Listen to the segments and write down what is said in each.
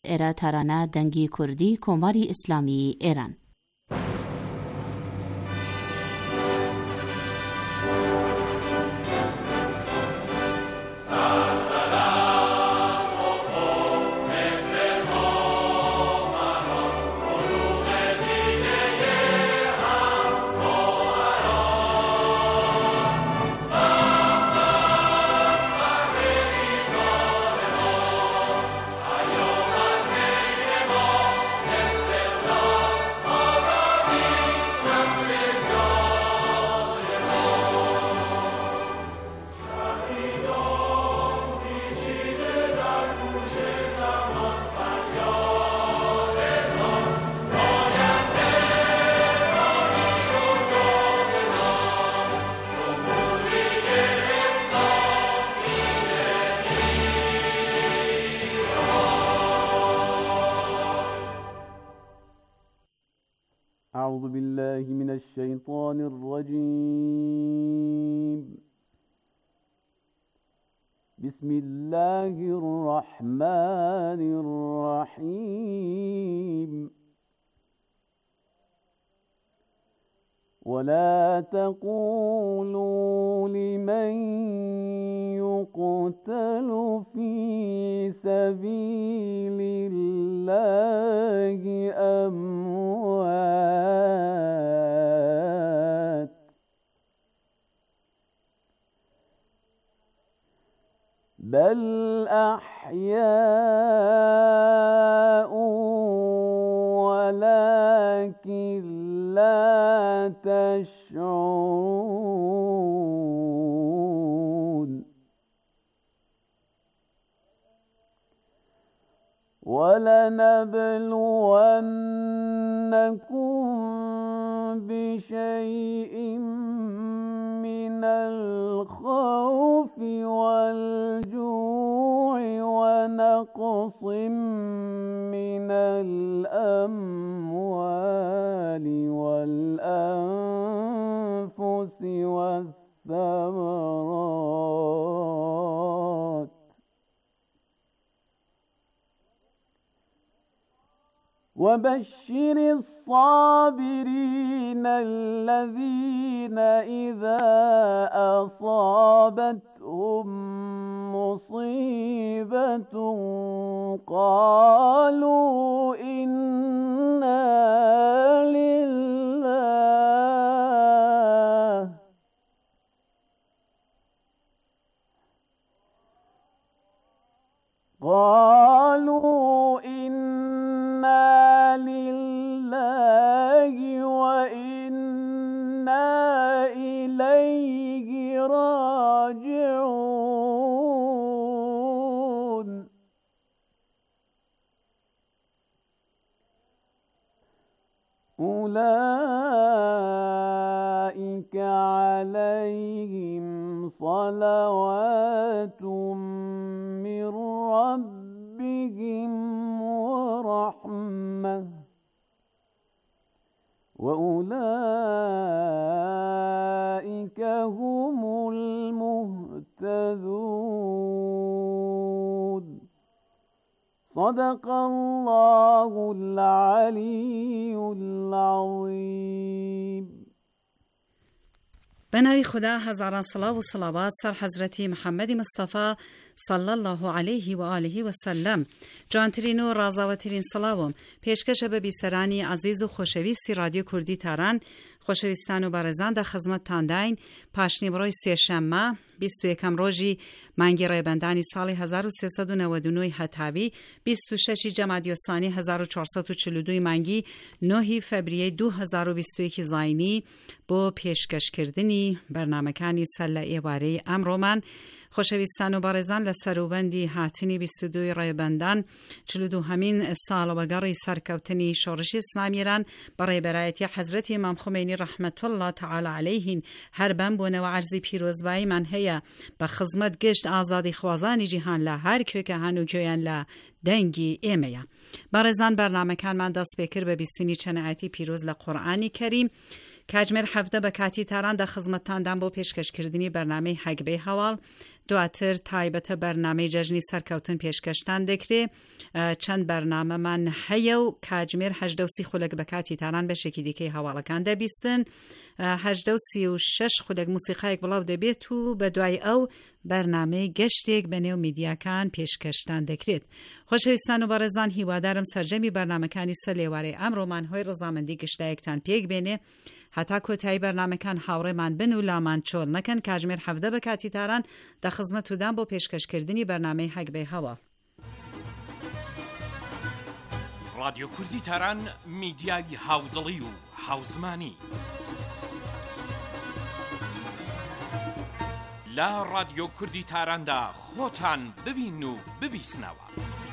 ایرا ترانه دنگی کردی کماری اسلامی ایران. أعوذ بالله من الشيطان الرجيم. بسم الله الرحمن الرحيم. ولا تقولوا لمن يقتل في سبيل الله أموات بل أحياء ولكن لا تشعرون. ولنبلونكم بشيء من الخوف والجوع ونقص من الأموال والأنفس والثمرات وبشر الصابرين الذين إذا أصابتهم مصيبة قالوا إنا لله وإنا إليه راجعون. أولئك عليهم صلوات من ربهم ورحمة وأولئك هم المهتدون. صدق الله العلی العظیم. به نام خدا، هزاران صلوات و صلوات سر حضرت محمد مصطفی صلی الله علیه و آله و سلم. جانترین و رازاوترین سلاوم پیشکش به بیسرانی عزیز و خوشویستی رادیو کردی تاران، خوشویستان و بارزان در خدمت تاندین پاشنی برای سه‌شنبه 21 روزی مانگی رایبندانی سال 1399 هتاوی 26 جمادی الثانی 1442 مانگی 9 فوریه 2021 زاینی با پیشکش کردنی برنامه‌کانی سله ایواری امرومن خوشویستان و بارزان لسروبندی هاتنی 22 رایبندان 42 همین سال و گری سرکوتنی شورش اسلامیران برای برایتی حضرت امام خمینی رحمت الله تعالی علیه هر بمبونه و عرضی پیروزبایی من هیا به خدمت گشت آزادی خوازانی جهان لا هر که هنو کیان لا دنگی ایمیا. بارزان برنامه کن من دست بکر به بیستینی چنعاتی پیروز لقرآنی کریم کاجمر هفته به کاتی تران در خدمتتان دم با پیشکش کردنی برنامه حقبه حوال دواتر تایبەتە بەرنامەی جەژنی سەرکەوتن پێشکەشتان دەکرێت. چەند بەرنامەمان هەیە و کاتژمێر 8:30 خولەک بە کاتی تاران بەشێکی دیکەی هەواڵەکان دەبیستن. 8:36 خولەک موسیقایەک بڵاو دەبێت و بە دوای ئەو بەرنامەی گەشتێک بە نێو میدیاکان پێشکەشتان دەکرێت. خۆشەویستان و بەڕێزان، هیوادارم سەرجەمی بەرنامەکانی سەلێوارەی ئەمڕۆمان هۆی ڕزامەندی گشتایەکتان پێک بێنێ. هەتا کۆتایی بەرنامەکان هاوڕێمان بن و لامان چۆڵ نەکەن. کاتژمێر 7 بە کاتی تاران دەخزمەتودان بۆ پێشکەشکردنی بەرنامەی هەگبەی هەواڵ. رادیۆ کوردی تاران میدیای هاودڵی و هاوزمانی. لە رادیۆ کوردی تاراندا خۆتان ببین و ببیسنەوە.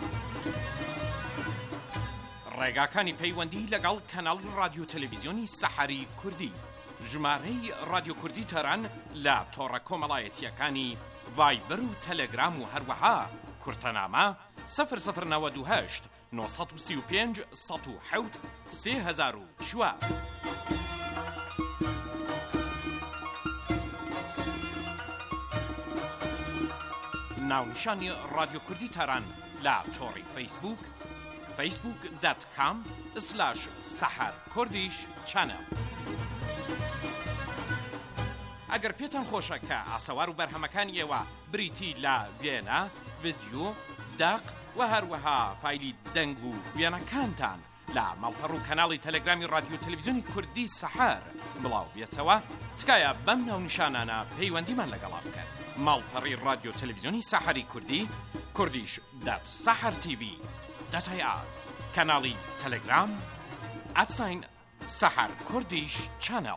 ڕێگاکانی پەیوەندی لەگەڵ کەناڵی رادیۆ تەلەڤیزیۆنی سەحەری کوردی. ژمارەی رادیۆ کوردی تاران لە تۆڕە کۆمەڵایەتیەکانی ڤایبەر و تەلەگرام و هەروەها کورتەنامە 0098 935 107 3004. ناونیشانی رادیۆ کوردی تاران لە تۆڕی فەیسبوک facebook.com/saharkurdish-channel. ئەگەر پێتان خۆشە کە ئاسەوار و بەرهەمەکانی ئێوە بریتی لە وێنە، ڤیدیۆ، داق و هەروەها فایلی دەنگ و وێنەکانتان لە ماڵپەڕ و کەناڵی تەلەگرامی رادیۆ تەلەڤیزیۆنی کوردی سەحەر بڵاو بێتەوە، تکایە بەم ناونیشانانە پەیوەندیمان لەگەڵا بکەن. ماڵپەڕی رادیۆ تەلەڤیزیۆنی سەحەری کوردی kurdish.sahartv.ir، کەناڵی تەلەگرام @saharkurdish-channel.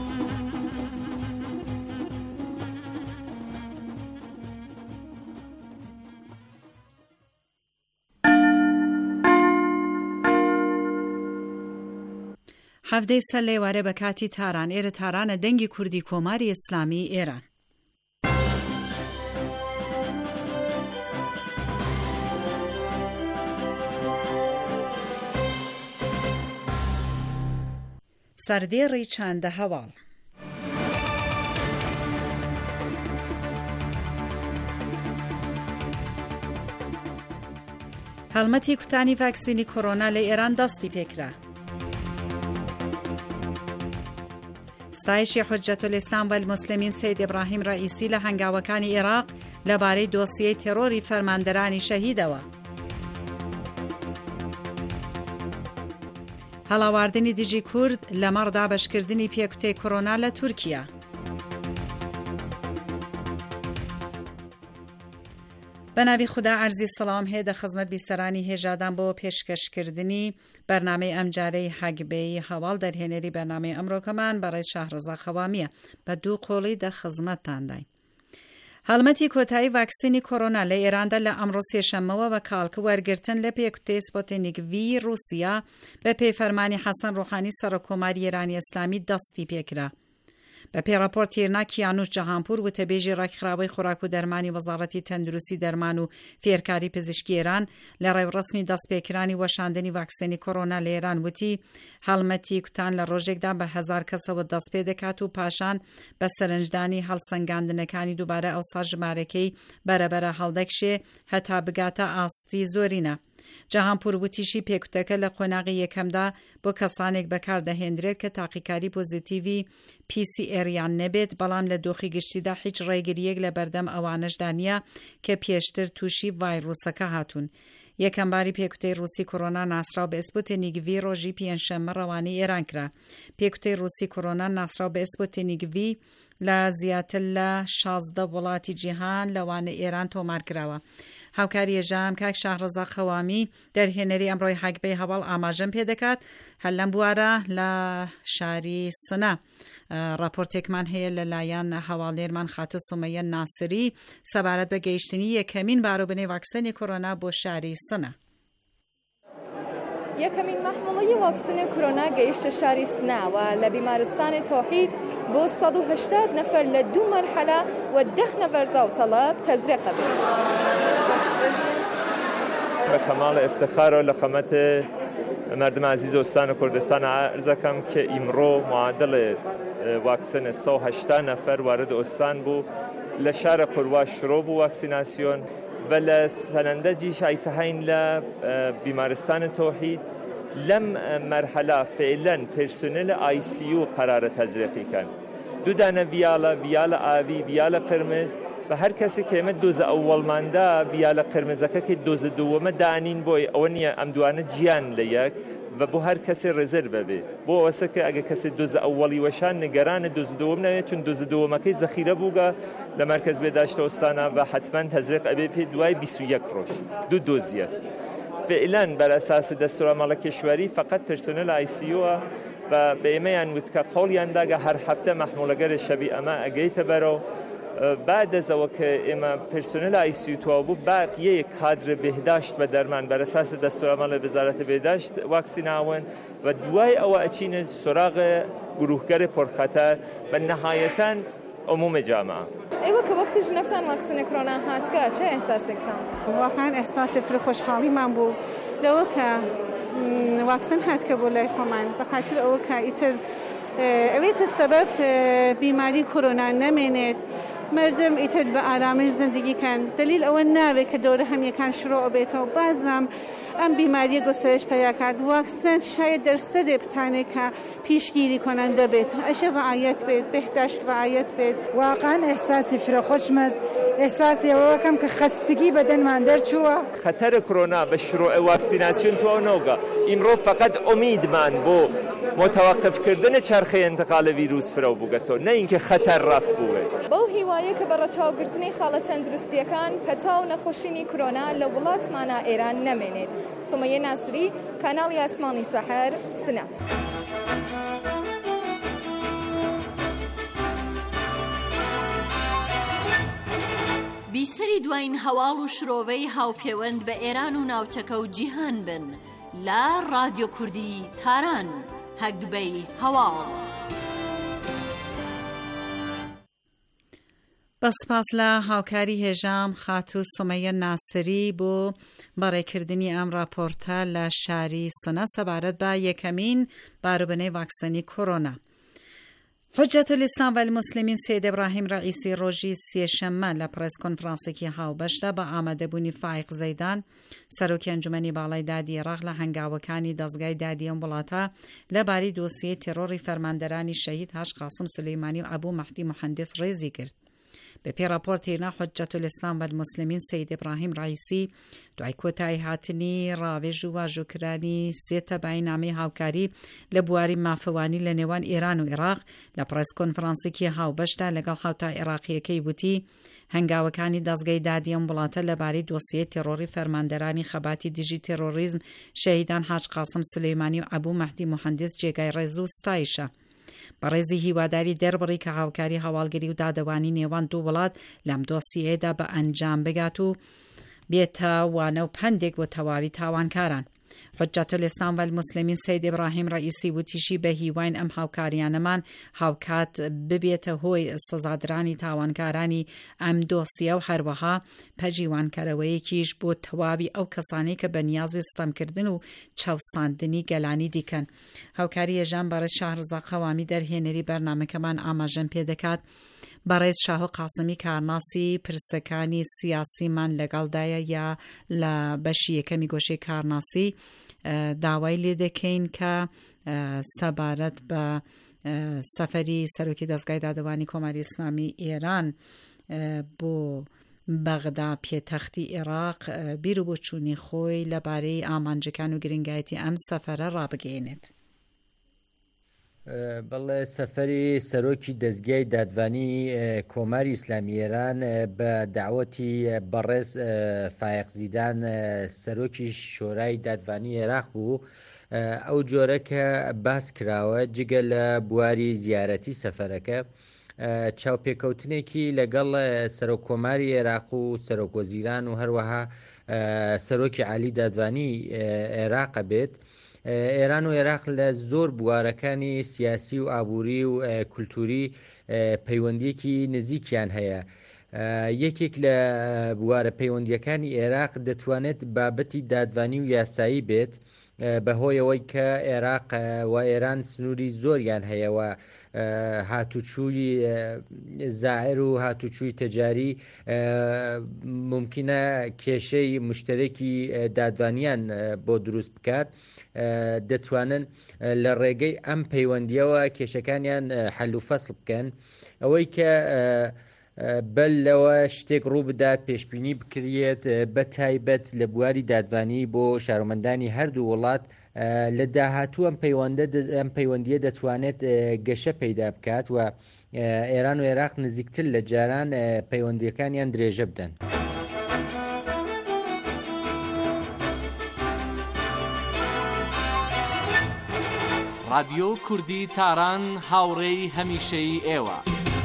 هەفتەی سەر لێوارە بە کاتی تاران. ئێرە تارانە دەنگی کوردی کۆماری ئیسلامی ئێران. سەردێڕی چاندە هەواڵ. هەڵمەتی کوتانی ڤاکسینی کۆرۆنا لە ئێران دەستی پێکرا. ستایشی حوجەتولئیسلام والموسلمین سید ئیبراهیم ڕائیسی لە هەنگاوەکانی عێراق لەبارەی دۆسیەی تێرۆری فەرماندەرانی شەهیدەوە. هەڵاواردنی دژی کورد لەمەڕ دابەشکردنی پێکوتەی کۆرۆنا لە تورکیا. بەناوی خوددا عەرزی سەڵام هەیە دەخزمەت بیسەرانی هێژادان بۆ پێشکەشکردنی بەرنامەی ئەمجارەی هەگبەی هەواڵ دەرهێنەری بەرنامەی ئەمڕۆکەمان بەڕێز شاهڕەزا خەوامیە بە دوو قۆڵی دەخزمەتتاندای. هەڵمەتی کۆتایی ڤاکسینی کۆرۆنا لە ئێراندا لە ئەمڕۆ سێشەممەوە بە کاڵکە وەرگرتن لە پێکوتەی سپۆتنیک ڤی رووسیا بە پێی فەرمانی حەسەن ڕۆحانی سەرۆکۆماری ئێرانی ئیسلامی دەستی پێکرا. بە پێی راپۆرت تیرنا کیانوش جەهانپوور وتەبێژی ڕاکخراوەی خوراک و دەرمانی وەزارەتی تەندروستی دەرمان و فێرکاری پزیشکی ئێران لە ڕێوڕسمی دەستپێکرانی وەشاندنی ڤاکسینی کۆرۆنا لە ئێران وتی هەڵمەتی کوتان لە ڕۆژێکدا بە 1000 کەسەوە دەست پێ دەکات و پاشان بە سەرنجدانی هەڵسەنگاندنەکانی دووبارە ئەوسا ژمارەکەی بەرەبەرە هەڵدەکشێ هەتا بگاتە ئاستی زۆرینە. جەهانپوور وتیشی پێکوتەکە لە قۆناغی یەکەمدا بۆ کەسانێک بەکاردەهێنرێت کە تاقیکاری پۆزیتیڤی PCR یان نەبێت، بەڵام لە دۆخی گشتیدا هیچ ڕێگریەک لە بەردەم ئەوانەشدا نیە کە پێشتر تووشی ڤایرۆسەکە هاتوون. یەکەم باری پێکوتەی رووسی کۆرۆنا ناسراو بە سپوتنیک ڤی ڕۆژی پێنجشەممە ڕەوانەی ئێران کرا. پێکوتەی رووسی کۆرۆنا ناسراو بە سپوتنیک ڤی لە زیاتر لە 16 وڵاتی جیهان لەوانە ئێران تۆمار کراوە. هاوکاری ێژام کاک شاهڕەزا خەوامی دەرهێنەری ئەمڕۆی هەگبەی هەواڵ ئاماژەم پێ دەکات هەر لەم بوارە لە شاری سنە. راپۆرتێکمان هەیە لەلایەن هەواڵێرمان خاتە سومەیە ناسری سەبارەت بە گەیشتنی یەکەمین بارۆبنەی ڤاکسینی کۆرۆنا بۆ شاری سنە. یەکەمین مەحموڵەی ڤاکسینی کۆرۆنا گەیشتە شاری سناوە لە بیمارستانی تۆحید بۆ 180 نەفەر لە 2 مەرحەلە و 10 نەفەر داوطەلب تەزریقە بێت. بە کەماڵ افتخار لە خەمەت مردم عزیز استان کوردستان عرض دەکەم کە ئیمڕۆ معادل واکسن 180 نەفەر وارد استان بوو لە شارە قوروا شڕۆ بوو واکسیناسیۆن و لە سەنەندەجی شایسەهین لە بیمارستانی تۆحید لەم مەرحەلا فعلەن پرسنل ICU قرارە تەزریقیکەن. دوو دانە ڤیالە ئاوی ڤیالە قرمز بە هەر کەسێک ئێمە دۆزە ئەووەڵماندا ڤیالە قرمزەکە کە دۆزە دووەمە دانین بۆی ئەوە نییە ئەم دوانە گیان لە یەک و بۆ هەر کەسێ ڕێزەر ببێ بۆ ئەوەسە کە ئەگە کەسێ دۆزە ئەووەڵی وەشان نیگەرانە دۆزە دووەم نەوێت چون دۆزە دووەمەکەی زەخیرە بووگە لە مەرکەز بێداشتە ئۆستانە بە حتمەن تەزریق ئەبێ پێ دوای 21 ڕۆژ دوو دۆزی است. فعلا بر اساس دستورالعمل کشوری فقط پرسنل ICU و به ایمیان بود که قولیان داگه هر هفته محمولگر شبیه اما اگیت برو بعد از که اما پرسنل ICU تو بود بقیه کادر بهداشت و درمان بر اساس دستورالعمل وزارت بهداشت واکسین آون و دوای او اچین سراغ گروهگر پرخطر و نهایتاً عموم جامعه. ایوه که وقتی جنفتان واکسن کرونا هات که چه احساسی کردم؟ واقعا احساس خوشحالی من بود. لو که واکسن هات که بوله خواهن بخاطر او که ایتر اویت سبب بیماری کرونا نمینید مردم ایتر به آرامش زندگی کن. دلیل اول نوه که دوره هم یکان شروع بیته و بعضم ام بیماری گسترش پیدا کرد. واکسن شاید درصد بتانه که پیشگیری کننده بید. اش رعایت بید، بهداشت رعایت بید. واقعا احساسی فرخوشمز، احساسی واقعا که خستگی بدن من در چوه. خطر کرونا به شروع واکسیناسیون تو آنوگا. امروز فقط امید من بو متوقف کردن چرخه انتقال ویروس فرو بوگسو، نه اینکه خطر رفت بوه. با هیوایی که برای چاوگرتنی خالة تندرستی کن پتاو نخوشینی کرونا لولات مانا ایران نمینید. سمیه ناصری، کانالی اسمانی سحر، سنه. بیسەری دوایین هەواڵ و شرۆڤەی هاوپەیوەند بە ئێران و ناوچەکە و جیهان بن لە ڕادیۆ کوردی تاران هەگبەی هەواڵ. بەسپاس لە هاوکاری هێژام خاتوو سومەیە ناسری بۆ بەڕێکردنی ئەم راپۆرتە لە شاری سنە سەبارەت بە یەکەمین باروبنەی ڤاکسینی کۆرۆنا. حجەت الئیسلام والمسلمین سید ابراهیم رئیسی ڕۆژی سێشەممە لە پرێس کۆنفرانسێکی هاوبەشدا بە ئامادەبوونی فائق زەیدان سەرۆکی ئەنجومەنی باڵای دادی عێراق لە هەنگاوەکانی دەستگای دادی ئەم وڵاتە لەبارەی دۆسیەی تێرۆری فەرماندەرانی شەهید هاش قاسم سولەیمانی و ئەبوو مەهدی موحەندس ڕێزی کرد. بەپێی راپۆرتێرنا حجەت الئیسلام والمسلمین سید ابراهیم رئیسی دوای کۆتایی هاتنی ڕاوێژ و واژۆکرانی سێ تەبای نامەی هاوکاری لە بواری مافەوانی لە نێوان ئێران و عێراق لە پرێس کۆنفرانسێکی هاوبەشدا لەگەڵ خاوتا عێراقیەکەی وتی هەنگاوەکانی دەستگای دادی ئەم وڵاتە لەبارەی دۆسیەی تێرۆری فەرماندەرانی خەباتی دژی تێرۆریزم شەهیدان حاج قاسم سولەیمانی و ئەبوو مەهدی موحەندس جێگای ڕێز و ستایشە. بەڕێزی هیواداری دەربڕی کە هاوکاری هەواڵگەری و دادەوانی نێوان دوو وڵات لەم دۆسیەیەدا بە ئەنجام بگات و بێتە وانە و پندێک بۆ تەواوی تاوانکاران. حجەت الئیسلام والمسلمین سید ابراهیم رئیسی وتیشی بە هیواین ئەم هاوکاریانەمان هاوکات ببێتە هۆی سزادرانی تاوانکارانی ئەم دۆسیە و هەروەها پەژیوانکەرەوەیەکیش بۆ تەواوی ئەو کەسانەی کە بەنیازی ستەمکردن و چاوساندنی گەلانی دیکەن. هاوکاری هێژان بەڕێز شاهرزا قەوامی دەرهێنەری بەرنامەکەمان ئاماژەم پێ دەکات بەڕێز شاهۆ قاسمی کارناسی پرسەکانی سیاسیمان لەگەڵدایە یا لە بەشی یەکەمی گۆشەی کارناسی داوای لێ دەکەین کە سەبارەت بە سەفەری سەرۆکی دەستگای دادەوانی کۆماری ئیسلامی ئێران بۆ بەغدا پێتەختی عێراق بیر و بۆچوونی خۆی لەبارەی ئامانجەکان و گرنگایەتی ئەم سەفەرە ڕابگەێنێت. بەڵێ سەفەری سەرۆکی دەستگای دادوانی کۆماری ئیسلامی ئێران بە داوەتی بەڕێز فائق زیدان سەرۆکی شۆرای دادوانی عێراق بوو. ئەو جۆرە کە باس کراوە جگە لە بواری زیارەتی سەفەرەکە چاوپێکەوتنێکی لەگەڵ سەرۆکۆماری عێراق و سەرۆکوەزیران و هەروەها سەرۆکی عالی دادوانی عێراق بێت. ئێران و عێراق لە زۆر بوارەکانی سیاسی و ئابووری و کولتوری پەیوەندیەکی نزیکیان هەیە. یەکێک لە بوارە پەیوەندیەکانی عێراق دەتوانێت بابەتی دادوانی و یاسایی بێت بەهۆیەوەی کە عێراق و ئێران سنووری زۆریان هەیەەوە هاتوچووی زائر و هاتوچووی تەجاری ممکنە کێشەی مشترەکی دادوانیان بۆ دروست بکات دەتوانن لە ڕێگەی ئەم پەیوەندیەوە کێشەکانیان حەل و فەسڵ بکەن ئەوەی کە بەل لەوە شتێک ڕوو بدات پێشبینی بکرێت بە تایبەت لە بواری دادوانی بۆ شارۆمەندانی هەردوو وڵات لە داهاتوو ئەم پەیوەندیە دەتوانێت گەشە پەیدا بکات و ئێران و عێراق نزیکتر لە جاران پەیوەندیەکانیان درێژە بدەن. رادیۆ کوردی تاران هاوڕێی هەمیشەی ئێوە.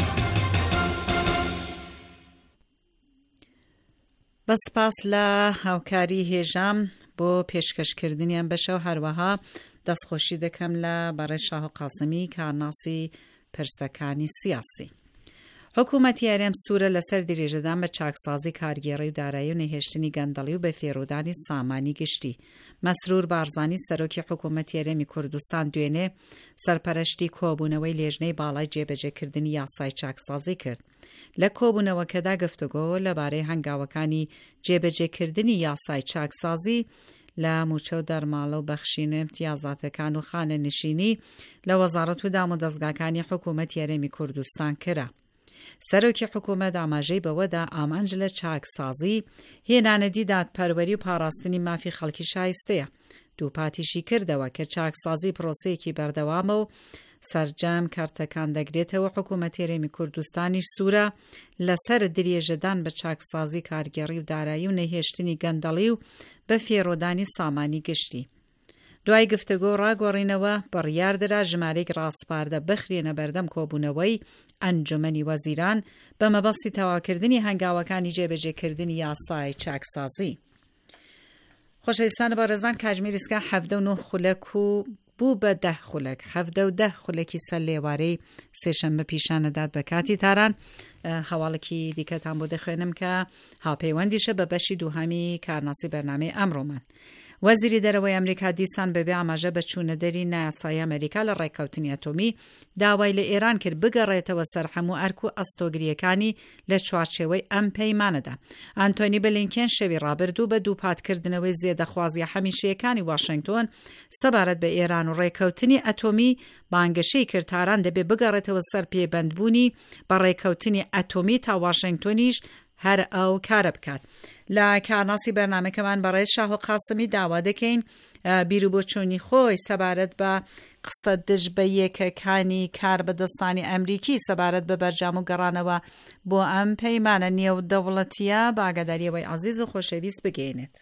بەسپاس لە هاوکاری هێژام بۆ پێشکەشکردنیان بەشە و هەروەها دەستخۆشی دەکەم لە بەڕێز شاهو قاسمی کارناسی پرسەکانی سیاسی. حکوومەتی یاریەم سوورە لەسەر درێژەدان بە چاکسازی کارگێڕی و دارایی و نەهێشتنی گەندەڵی و بە فێرودانی سامانی گشتی. مەسرور بارزانی سەرۆکی حکوومەتی یاریەمی کوردستان دوێنێ سەرپەرشتی کۆبوونەوەی لێژنەی باڵای جێبەجێکردنی یاسای چاکسازی کرد. لە کۆبوونەوەکەدا گفتوگۆ لەبارەی هەنگاوەکانی جێبەجێکردنی یاسای چاکسازی لە موچە و دەرماڵە و بەخشین و امتیازاتەکان و خانە نشینی لە وەزارەت و دام و دەستگاکانی حکوومەتی یاریەمی کوردستان کرا. سەرۆکی حکوومەت ئاماژەی بەوەدا ئامانج لە چاکسازی هێنانەدی دادپەروەری و پاراستنی مافی خەڵکی شایستەیە. دووپاتیشی کردەوە کە چاکسازی پرۆسەیەکی بەردەوامە و سەرجەم کارتەکان دەگرێتەوە. حکوومەتی یاریەمی کوردستانیش سوورە لەسەر درێژەدان بە چاکسازی کارگێڕی و دارایی و نەهێشتنی گەندەڵی و بە فێرۆدانی سامانی گشتی. دوای گفتگۆ ڕاگۆڕینەوە بڕیاردرا ژمارەی ڕاستپاردە بخرێنە بەردەم کۆبوونەوەی ئەنجومەنی وەزیران بە مەبەستی تەواوکردنی هەنگاوەکانی جێبەجێکردنی یاسای چاکسازی. خۆشەویستان بەڕێزان، کاتژمێر ئێستا 79 خولەک و بوو بە 10 خولەک 10 خولەکی سەر لێوارەی سێشەممە پیشانەدات بە کاتی تاران. هەواڵێکی دیکەتان بۆ دەخوێنم کە هاوپەیوەندیشە بە بەشی دووهەمی کارناسی بەرنامەی ئەمڕۆمان. وەزیری دەرەوەی ئەمریکا دیسان بەبێ ئاماژە بە چوونەدەری نایاسایی ئەمریکا لە ڕێککەوتنی ئەتۆمی داوای لە ئێران کرد بگەڕێتەوە سەر هەموو ئەرک و ئەستۆگریەکانی لە چوارچێوەی ئەم پەیمانەدا. ئانتۆنی بلینکێن شەوی ڕابردوو بە دووپاتکردنەوەی زێدەخوازی هەمیشەیەکانی واشنگتۆن سەبارەت بە ئێران و ڕێککەوتنی ئەتۆمی بانگەشەی کرد تاران دەبێ بگەڕێتەوە سەر پێبەندبوونی بە ڕێککەوتنی ئەتۆمی تا واشنگتۆنیش هەر ئەو کارە بکات. لە کارناسی بەرنامەکەمان بەڕێز شاهو قاسمی داوا دەکەین بیر و بۆچوونی خۆی سەبارەت بە قسە دژ بە یەکەکانی کار بەدەستانی ئەمریکی سەبارەت بە بەرجام و گەڕانەوە بۆ ئەم پەیمانە نێو دەوڵەتیە باگەداریەوەی عەزیز و خۆشەویست بگەینێت.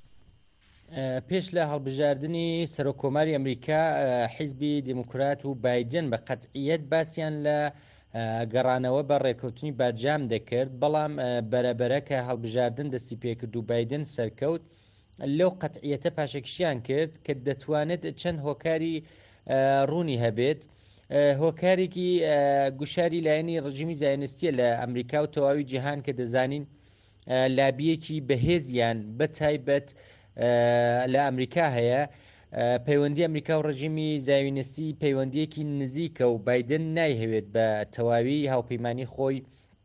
پێش لە هەڵبژاردننی سەرۆکۆماری ئەمریکا حیزبی دیموکرات و بایدن بە قەتعیەت باسییان لە گەڕانەوە بە ڕێکەوتنی بەرجام دەکرد، بەڵام بەرەبەرە کە هەڵبژاردن دەستی پێکرد و بایدن سەرکەوت لەو قەتعیەتە پاشەکشیان کرد کە دەتوانێت چەند هۆکاری ڕوونی هەبێت. هۆکارێکی گوشاری لایەنی ڕژیمی زایۆنیستیە لە ئەمریکا و تەواوی جیهان کە دەزانین لابیەکی بەهێزیان بە تایبەت لە ئەمریکا هەیە. پەیوەندی ئەمریکا و ڕژیمی زایۆنیستی پەیوەندیەکی نزیکە و بایدن نایهەوێت بە تەواوی هاوپەیمانی خۆی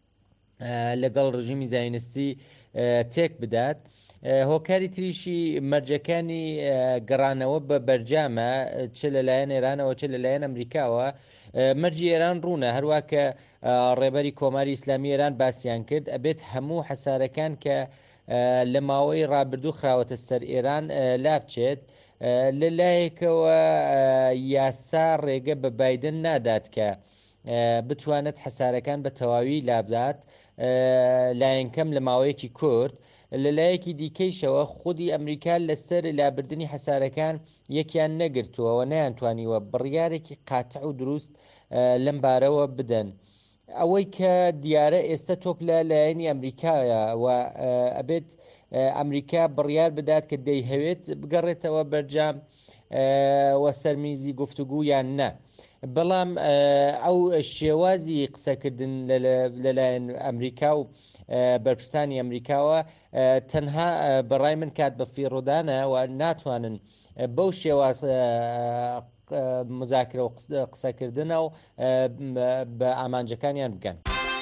لەگەڵ ڕژیمی زایۆنیستی تێک بدات. هۆکاری تریشی مەرجەکانی گەڕانەوە بە بەرجامە چ لەلایەن ئێرانەوە چ لەلایەن ئەمریکاوە. مەرجی ئێران ڕوونە، هەروە کە ڕێبەری کۆماری ئیسلامی ئێران باسییان کرد ئەبێت هەموو حەسارەکان کە لە ماوەی ڕابردوو خراوەتە سەر ئێران لابچێت. لەلایەکەوە یاسا ڕێگە بە بایدن نادات کە بتوانێت حەسارەکان بە تەواوی لابدات لایەنکەم لە ماوەیەکی کورت. لەلایەکی دیکەیشەوە خودی ئەمریکا لەسەر لابردنی حەسارەکان یەکیان نەگرتووە، نەیانتوانیوە بڕیارێکی قاتع و دروست لەم بارەوە بدەن. ئەوەی کە دیارە ئێستا تۆپ لە لایەنی ئەمریکایە و ئەبێت ئەمریکا بڕیار بدات کە دەیهەوێت بگەڕێتەوە بەرجام وە سەرمیزی گفتوگو یان نە. بەڵام ئەو شێوازی قسەکردن لەلایەن ئەمریکا و بەرپرسانی ئەمریکاوە تەنها بەڕای من کات بە فیڕۆدانە و ناتوانن بەو شێواز مذاکرە و قسەکردنە و بە ئامانجەکانیان بگەن.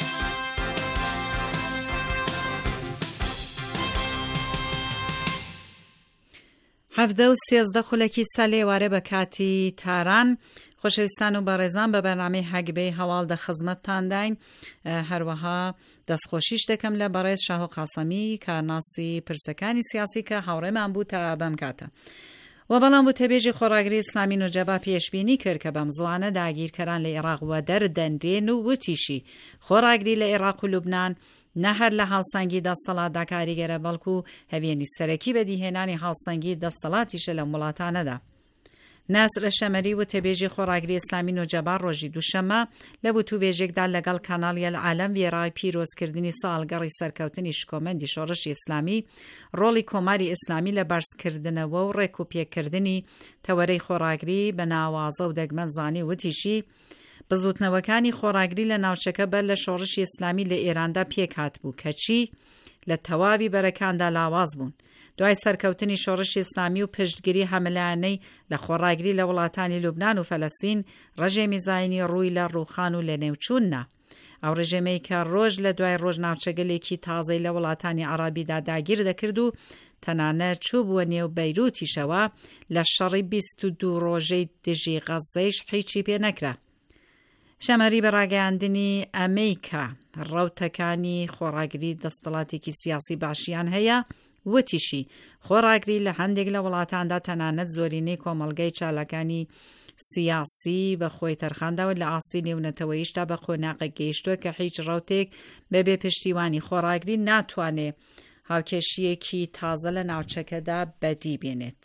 هەفتە و 13 خولەکی سەلێوارە بە کاتی تاران. خۆشەویستان و بەڕێزان بە بەرنامەی هەگبەی هەواڵ دە خزمەتتانداین. هەروەها دەستخۆشیش دەکەم لە بەڕێز شاهۆ قاسەمی کارناسی پرسەکانی سیاسی کە هاوڕێمان بوو تا بەم کاتە و بەڵام بوو تەبێژی خۆراگری ئیسلامی نوجەبا پێشبینی کرد کە بەم زوانە داگیرکەران لە عێراق وە دەردەنرێن و وتیشی خۆراگری لە عێراق و لوبنان نەهەر لە هاوسەنگی دەستەڵاتدا کاریگەرە بەڵکو هەوێنی سەرەکی بەدیهێنانی هاوسەنگی دەستەڵاتیشە لە وڵاتانەدا. ناسر شەمەری و تەبێژی خۆراگری ئیسلامی نوجەبا ڕۆژی دووشەمە لە بوتوبێژێکدا لەگەڵ کاناڵیە لە عالەم وێڕای پیرۆزکردنی ساڵگەڕی سەرکەوتنی شکۆمەندی شۆڕشی ئیسلامی ڕۆڵی کۆماری ئیسلامی لە بەرزکردنەوە و ڕێکوپێکردنی تەوەرەی خۆراگری بە ناوازە و دەگمەنزانی وتیشی بزوتنەوەکانی خۆراگری لە ناوچەکە بەر لە شۆڕشی ئیسلامی لە ئێراندا پێکات بوو کەچی لە تەواوی بەرەکاندا لاواز بوون. دوای سەرکەوتنی شۆڕشی ئیسلامی و پشتگیری هەملایانەی لە خۆراگری لە وڵاتانی لوبنان و فەلەستین ڕژێمی زاینی ڕووی لە ڕووخان و لە نێوچووننا. ئەو ڕژێمەی کە ڕۆژ لە دوای ڕۆژ ناوچەگەلێکی تازەی لە وڵاتانی عەرابیدا داگیر دەکرد و تەنانەت چوو بووە نێو بەیروتیشەوە لە شەڕی 22 ڕۆژەی دژی غەزەیش هیچی پێ نەکرا. شەمەری بەڕاگەیاندنی ئەمریکا ڕەوتەکانی خۆراگری دەستەڵاتێکی سیاسی باشیان هەیە وتیشی خۆراگری لە هەندێک لە وڵاتاندا تەنانەت زۆرینەی کۆمەڵگەی چالەکانی سیاسی بە خۆی تەرخانداوە لە ئاستی نێونەتەوەیشتا بە خۆناقە گەیشتووە کە هیچ ڕەوتێک بەبێ پشتیوانی خۆراگری ناتوانێت هاوکێشیەکی تازە لە ناوچەکەدا بەدی بێنێت.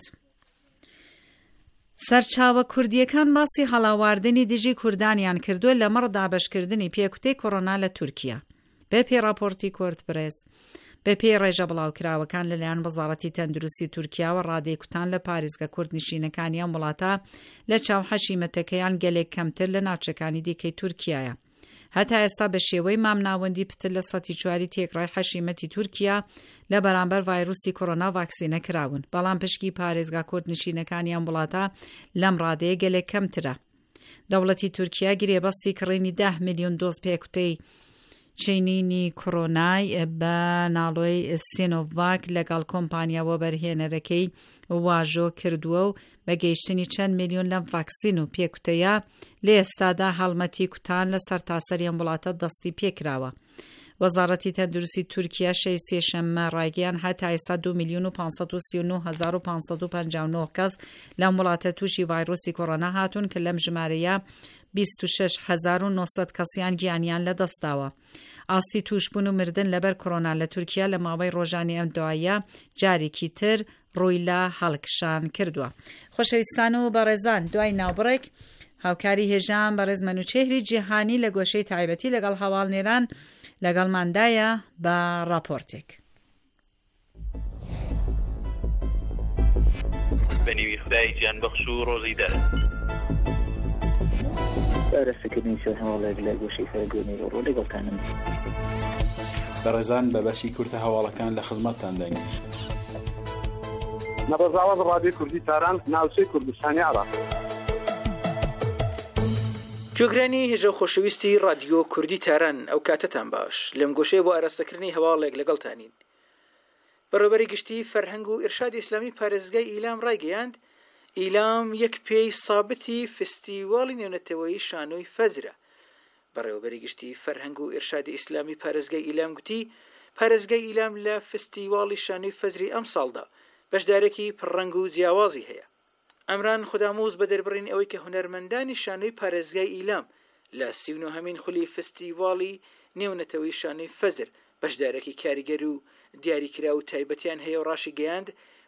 سەرچاوە کوردیەکان باسی هەڵاواردنی دژی کوردانیان کردووە لە مەڕ دابەشکردنی پێکوتەی کۆڕۆنا لە تورکیا. بە پێی راپۆرتی کورد پرێس بە پێی ڕێژە بڵاوکراوەکان لەلایەن وەزارەتی تەندروستی تورکیاوە ڕادێکوتان لە پارێزگە کورد نشینەکانیان وڵاتە لە چاوحەشی مەتەکەیان گەلێک کەمتر لە ناوچەکانی دیکەی تورکیایە. هەتا ئێستا بە شێوەی مامناوەندی پتر لە 104 تێکڕای حەشیمەتی تورکیا لە بەرامبەر ڤایرۆسی کۆڕۆنا ڤاکسینە کراون، بەڵام پشکی پارێزگا کورد نشینەکانیان وڵاتە لەم ڕادەیە گەلێک کەمترە. دەوڵەتی تورکیا گرێبەستی کڕینی 10 میلیۆن دۆز پێکوتەی چینینی کۆڕۆنای بە ناڵۆی سینۆڤاک لەگەڵ کۆمپانیاوە بەرهێنەرەکەی واژۆ کردووە و بە گەیشتنی چەند میلیۆن لەم ڤاکسین و پێکوتەیە لە ئێستادا هەڵمەتی کوتان لە سەرتاسەریان وڵاتە دەستی پێکراوە. وەزارەتی تەندروستی تورکیا شەی سێشەممە ڕایگەیان هەتا ئێستا 2,539,559 کەس لەم وڵاتە تووشی ڤایرۆسی کۆڕۆنا هاتوون کە لەم ژمارەیە 26,900 کەسیان گیانیان لەدەستاوە. ئاستی توشبوون و مردن لەبەر کۆڕۆنا لە تورکیا لە ماوەی ڕۆژانی ئەم دوایە جارێکی تر ڕووی لە هەڵکشان کردووە. خۆشەویستان و بەڕێزان، دوای ناوبڕێک هاوکاری هێژان بەڕێز مەنوچێهری جیهانی لە گۆشەی تایبەتی لەگەڵ هەواڵنێران لەگەڵماندایە بە راپۆرتێک. بەنیوی خدای گیان بەخش و ڕۆژی دەر ئارەسەکردنی سەر هەواڵێک لە گۆشەی سەرگۆنی ڕۆ لەگەڵتانم. بەڕێزان بە بەشی کورتە هەواڵەکان لە خزمەتتان دەین. نەبەزاوەز ڕادیۆ کوردی تاران ناوچەی کوردستانی عێراق. جۆگرانی هێژە خۆشەویستی ڕادیۆ کوردی تاران، ئەو کاتتان باش. لەم گۆشەیە بۆ ئاراستەکردنی هەواڵێک لەگەڵتانین. بەڕێوەبەری گشتی فەرهەنگ و ئیرشادی ئیسلامی پارێزگای ئیلام ڕایگەیاند ئیلام یەک پێی سابتی فستیواڵی نێونەتەوەیی شانۆی فەزرە. بەڕێوەبەری گشتی فەرهەنگ و ئیرشادی ئیسلامی پارێزگای ئیلام گوتی پارێزگای ئیلام لە فستیواڵی شانۆی فەزری ئەم ساڵدا بەشدارێکی پڕەنگ و جیاوازی هەیە. ئەمران خوداموز بە دەربڕین ئەوەی کە هونەرمەندانی شانۆی پارێزگای ئیلام لە 39هەمین خولی فستیواڵی نێونەتەوەی شانۆی فەزر بەشدارێکی کاریگەر و دیاریکرا و تایبەتیان هەیە و ڕاشی گەیاند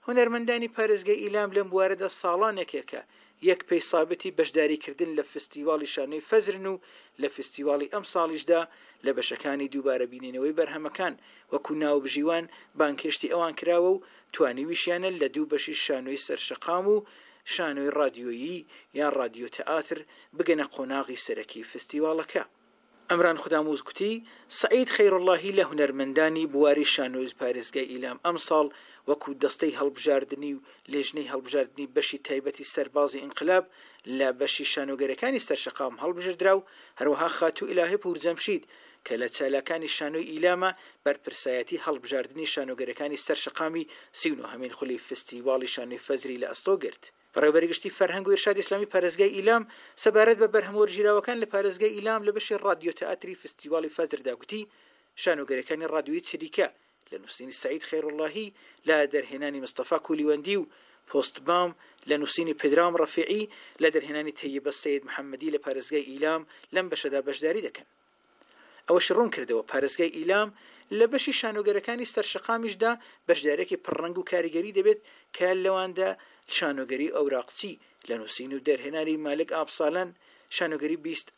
هونەرمەندانی پارێزگای ئیلام لەم بوارەدا ساڵانێکێکە یەک پێی سابەتی بەشداریکردن لە فستیواڵی شانۆی فەزرن و لە فستیواڵی ئەم ساڵیشدا لە بەشەکانی دووبارە بینینەوەی بەرهەمەکان وەکو ناو بژیوان بانکێشتی ئەوان کراوە و توانیویشیانە لە دوو بەشی شانۆی سەرشەقام و شانۆی رادیۆیی یان رادیۆ تەئاتر بگەنە قۆناغی سەرەکی فستیواڵەکە. ئەمران خوداموز گوتی سعید خەیرڵڵاهی لە هونەرمەندانی بواری شانۆی پارێزگای ئیلام ئەم ساڵ وەکو دەستەی هەڵبژاردننی و لێژنەی هەڵبژاردننی بەشی تایبەتی سەربازی ئینقلاب لە بەشی شانۆگەرەکانی سەرشەقام هەڵبژێردرا و هەروەها خاتوو ئیلاهی پورجەمشید کە لە چالاکانی شانۆی ئیلامە بەرپرسایەتی هەڵبژاردننی شانۆگەرەکانی سەرشەقامی 39هەمین خولی فستیواڵی شانۆی فەزری لە ئەستۆ گرت. بەڕێوەبەرگشتی فەرهەنگ و ئیرشادی ئیسلامی پارێزگای ئیلام سەبارەت بە بەرهەموەرگیراوەکان لە پارێزگای ئیلام لە بەشی رادیۆ تەئاتری فستیواڵی فەزردا گوتی شانۆگەرەکانی رادیۆیی چریکە لە نووسینی سعید خەیرڵڵاهی لە دەرهێنانی مستەفا کولیوەندی و پۆستبام لە نووسینی پدرام ڕەفیعی لە دەرهێنانی تەیبە سەید محەممەدی لە پارێزگای ئیلام لەم بەشەدا بەشداری دەکەن. ئەوە شڕون کردەوە پارێزگای ئیلام لە بەشی شانۆگەرەکانی سەرشەقامیشدا بەشدارێکی پڕڕەنگ و کاریگەری دەبێت کە لەواندا شانۆگەری ئەوراقچی لە نووسین و دەرهێنانی مالک ئابساڵەن شانۆگەری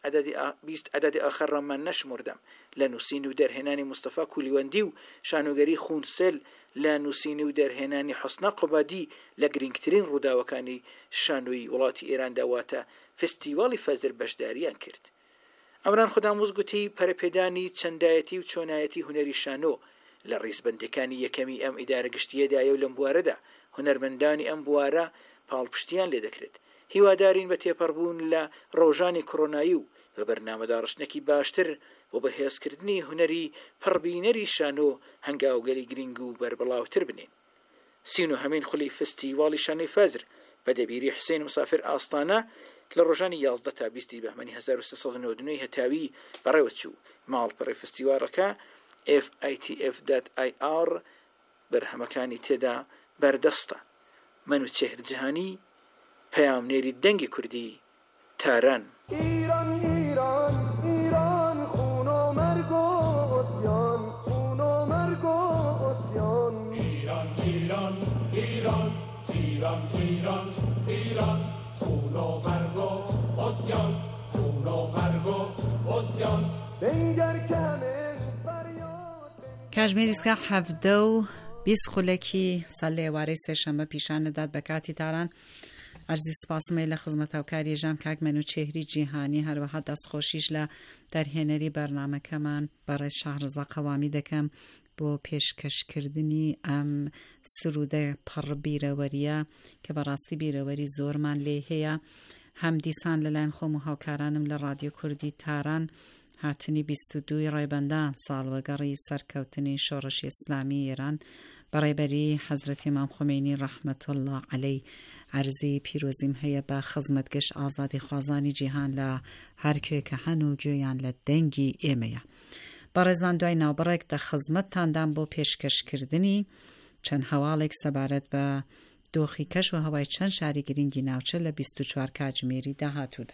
20 عەدەدی ئاخر ڕەمان نەشمردەم لە نووسین و دەرهێنانی مستەفا کولیوەندی و شانۆگەری خونسل لە نووسین و دەرهێنانی حوسنە قوبادی لە گرنگترین ڕووداوەکانی شانۆی وڵاتی ئێراندا فستیواڵی فەزر بەشداریان کرد. ئەمران خوداموز گوتی پەرەپێدانی چەندایەتی و چۆنایەتی هونەری شانۆ لە ڕیزبەندەکانی یەکەمی ئەم ئیدارە گشتیەدایە و لەم بوارەدا هونەرمەندانی ئەم بوارە پاڵپشتیان لێ دەکرێت. هیوادارین بە تێپەڕبوون لە ڕۆژانی کۆڕۆنایی و بە بەرنامەداڕشتنێکی باشتر و بە هێزکردنی هونەری پڕبینەری شانۆ هەنگاوگەلی گرنگ و بربڵاوتر بنین. 39هەمین خولی فستیواڵی شانۆی فەزر بە دەبیری حسین مسافر ئاستانە لە ڕۆژانی 11 تا 20 بەهمەنی 1399 هەتاوی بەڕێوەچوو ماڵپەڕی فستیواڵەکە FITF.IR بەرهەمەکانی تێدا بەردەستە. من و چێهر جیهانی پەیامنێری دەنگی کوردی تاران. ایران ایران ایران خون و مرگ و عصیان خون و مرگ و عصیان ایران ایران ایران ایران ایران ایران خون و مرگ و عصیان خون و مرگ و عصیان بنگر که همه فریاد کاژمێریسکە 20 خولێکی سەل لە ئێوارەی سێشەممە پیشانەدات بە کاتی تاران. ئەرزی سپاسمەی لە خزمەتە و کاری ژام کاک من و چێهری جیهانی هەروەها دەستخۆشیش لە دەرهێنەری بەرنامەکەمان بەڕێز شاهڕزا قەوامی دەکەم بۆ پێشکەشکردنی ئەم سرودە پڕ بیرەوەریە کە بەڕاستی بیرەوەری زۆرمان لێ هەیە. هەم دیسان لەلایەن خۆم و هاوکارانم لە رادیۆ کوردی تاران هاتنی 22 ڕێبەندە ساڵوەگەڕی سەرکەوتنی شۆڕشی ئیسلامی ئێران بەڕێبەری حەزرەتی ئیمام خۆمینی ڕەحمەتوڵ الله عەلەیه عەرزی پیرۆزیم هەیە بە خزمەتگەش ئازادی خوازانی جیهان لە هەرکوێ کە هەن و گوێیان لە دەنگی ئێمەیە. بەڕێزان دوای ناوبڕێک دە خزمەتتاندام بۆ پێشکەشکردنی چەند هەواڵێک سەبارەت بە دۆخی کەش و هەوای چەند شاری گرنگی ناوچە لە 24 کاتژمێری داهاتوودا.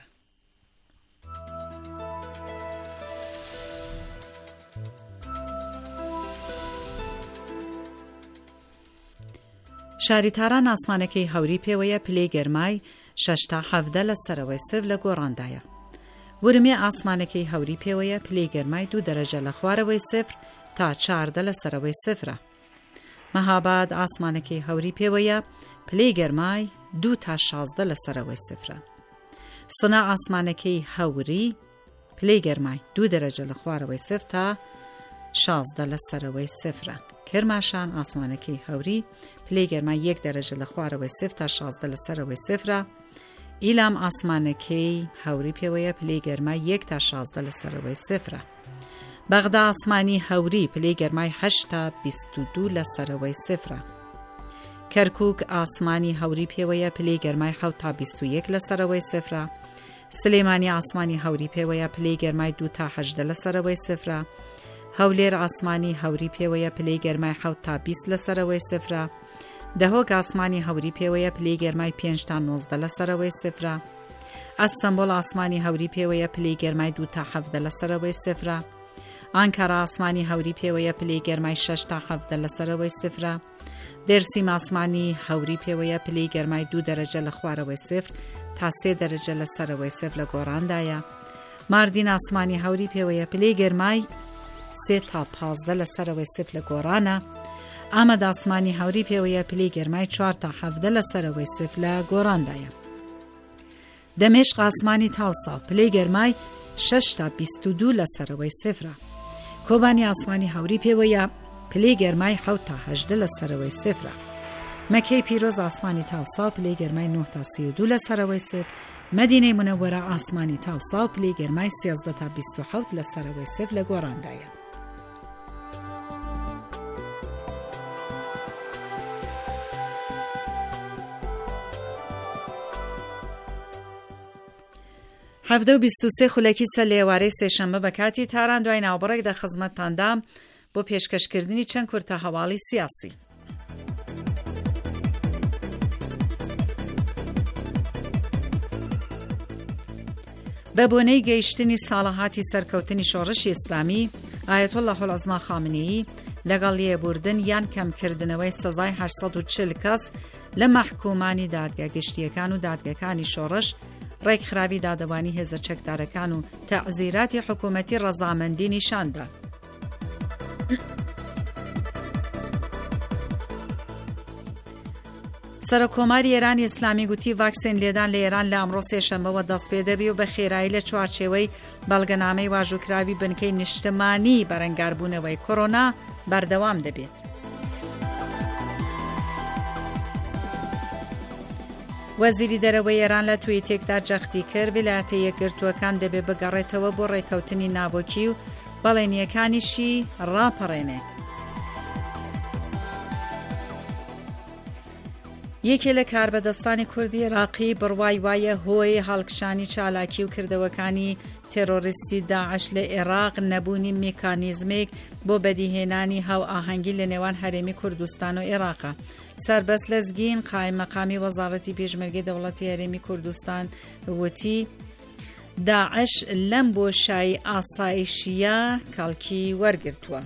شاری تاران ئاسمانەکەی هەوری پێوەیە پلەی گەرمای 6 تا 17 لە سەرەوەی سڤ لە گۆڕاندایە. ورمێ ئاسمانەکەی هەوری پێوەیە پلەی گەرمای 2 دەرەجە لە خوارەوەی 0 تا 14 لە سەرەوەی سفرە. مەهاباد ئاسمانەکەی هەوری پێوەیە پلەی گەرمای 2 تا 16 لە سەرەوەی سفرە. سنا ئاسمانەکەی هەوری پلەی گەرمای 2 دەرەجە لە خوارەوەی 0 تا 16 لە سەرەوەی سفرە. کرماشان ئاسمانەکەی هەوری پلەی گەرمای 1 دەرەجە لە خوارەوەی 0 تا 16 لە سەرەوەی سفرە. ئیلام ئاسمانەکەی هەوری پێوەیە پلەی گەرمای 1 تا 16 لە سەرەوەی سفرە. بەغدا ئاسمانی هەوری پلەی گەرمای 8 تا 22 لە سەرەوەی سفرە. کەرکووک ئاسمانی هەوری پێوەیە پلەی گەرمای 7 تا 21 لە سەرەوەی سفرە. سلێمانی ئاسمانی هەوری پێوەیە پلەی گەرمای 2 تا 18 لە سەرەوەی سفرە. هەولێر ئاسمانی هەوری پێوەیە پلەی گەرمای 7 تا 20 لە سەرەوەی سفرە. دەهۆک ئاسمانی هەوری پێوەیە پلەی گەرمای 5 تا 19 لە سەرەوەی سفرە. ئەستەمبۆڵ ئاسمانی هەوری پێوەیە پلەی گەرمای 2 تا 17 لە سەرەوەی سفرە. ئانکارا ئاسمانی هەوری پێوەیە پلەی گەرمای 6 تا 17 لە سەرەوەی سفرە. دەرسی ماسمانی هەوری پێوەیە پلەی گەرمای 2 دەرەجە لە خوارەوەی 0 تا 3 دەرەجە لە سەرەوەی 0 لە گۆڕاندایە. ماردین ئاسمانی هەوری پێوەیە پلەی گەرمای 3 تا 15 لە سەرەوەی 0 لە گۆڕانە. ئامەد ئاسمانی هەوری پێوەیە پلەی گەرمای 4 تا 17 لە سەرەوەی 0 لە گۆڕاندایە. دەمێشق ئاسمانی تاوسا پلەی گەرمای 6 تا 22 لە سەرەوەی 0. کۆبانی ئاسمانی هەوری پێوەیە پلەی گەرمای 7 تا 18 لە سەرەوەی 0. مەکەی پیرۆز ئاسمانی تاوسا پلەی گەرمای 9 تا 32 لە سەرەوەی 0. مەدینەی منەوەرە ئاسمانی تاوسا پلەی گەرمای 13 تا 27 لە سەرەوەی 0 لە گۆڕاندایە. هەفتە و 23 خولەکی سەر لە ئێوارەی سێشەممە بە کاتی تاران دوای ناوبڕێک دە خزمەتتاندام بۆ پێشکەشکردنی چەند کورتە هەواڵی سیاسی. بە بۆنەی گەیشتنی ساڵەهاتی سەرکەوتنی شۆڕشی ئیسلامی، ئایەتۆڵڵاه العوزما خامنەیی لەگەڵ لێبوردن یان کەمکردنەوەی سەزای 840 کەس لە مەحکومانی دادگا گشتیەکان و دادگەکانی شۆڕش، ڕێکخراوی دادەوانی هێزە چەکدارەکان و تەعزیراتی حکوومەتی ڕەزامەندی نیشاندا. سەرۆکۆماری ئێرانی ئیسلامی گوتی ڤاکسین لێدان لە ئێران لە ئەمڕۆ سێشەممەوە دەست پێ دەبێ و بە خێرایی لە چوارچێوەی بەڵگەنامەی واژووکراوی بنکەی نیشتمانی بەرەنگاربوونەوەی کۆڕۆنا بەردەوام دەبێت. وەزیری دەرەوەی ئێران لە تویتێکدا جەختی کرد ویلایەتە یەکگرتووەکان دەبێت بگەڕێتەوە بۆ ڕێکەوتنی ناوەکی و بەڵێنیەکانیشی ڕاپەڕێنێ. یەکێ لە کاربەدەستانی کوردی عێراقی بڕوای وایە هۆی هەڵکشانی چالاکی و کردەوەکانی تێرۆریستی داعش لە عێراق نەبوونی میکانیزمێک بۆ بەدیهێنانی هاو ئاهەنگی لە نێوان هەرێمی کوردستان و عێراقە. سەربەست لەزگین قایم مەقامی وەزارەتی پێشمەرگەی دەوڵەتی هەرێمی کوردستان وتی داعش لەم بۆشایی ئاسایشیە کەڵکی وەرگرتووە.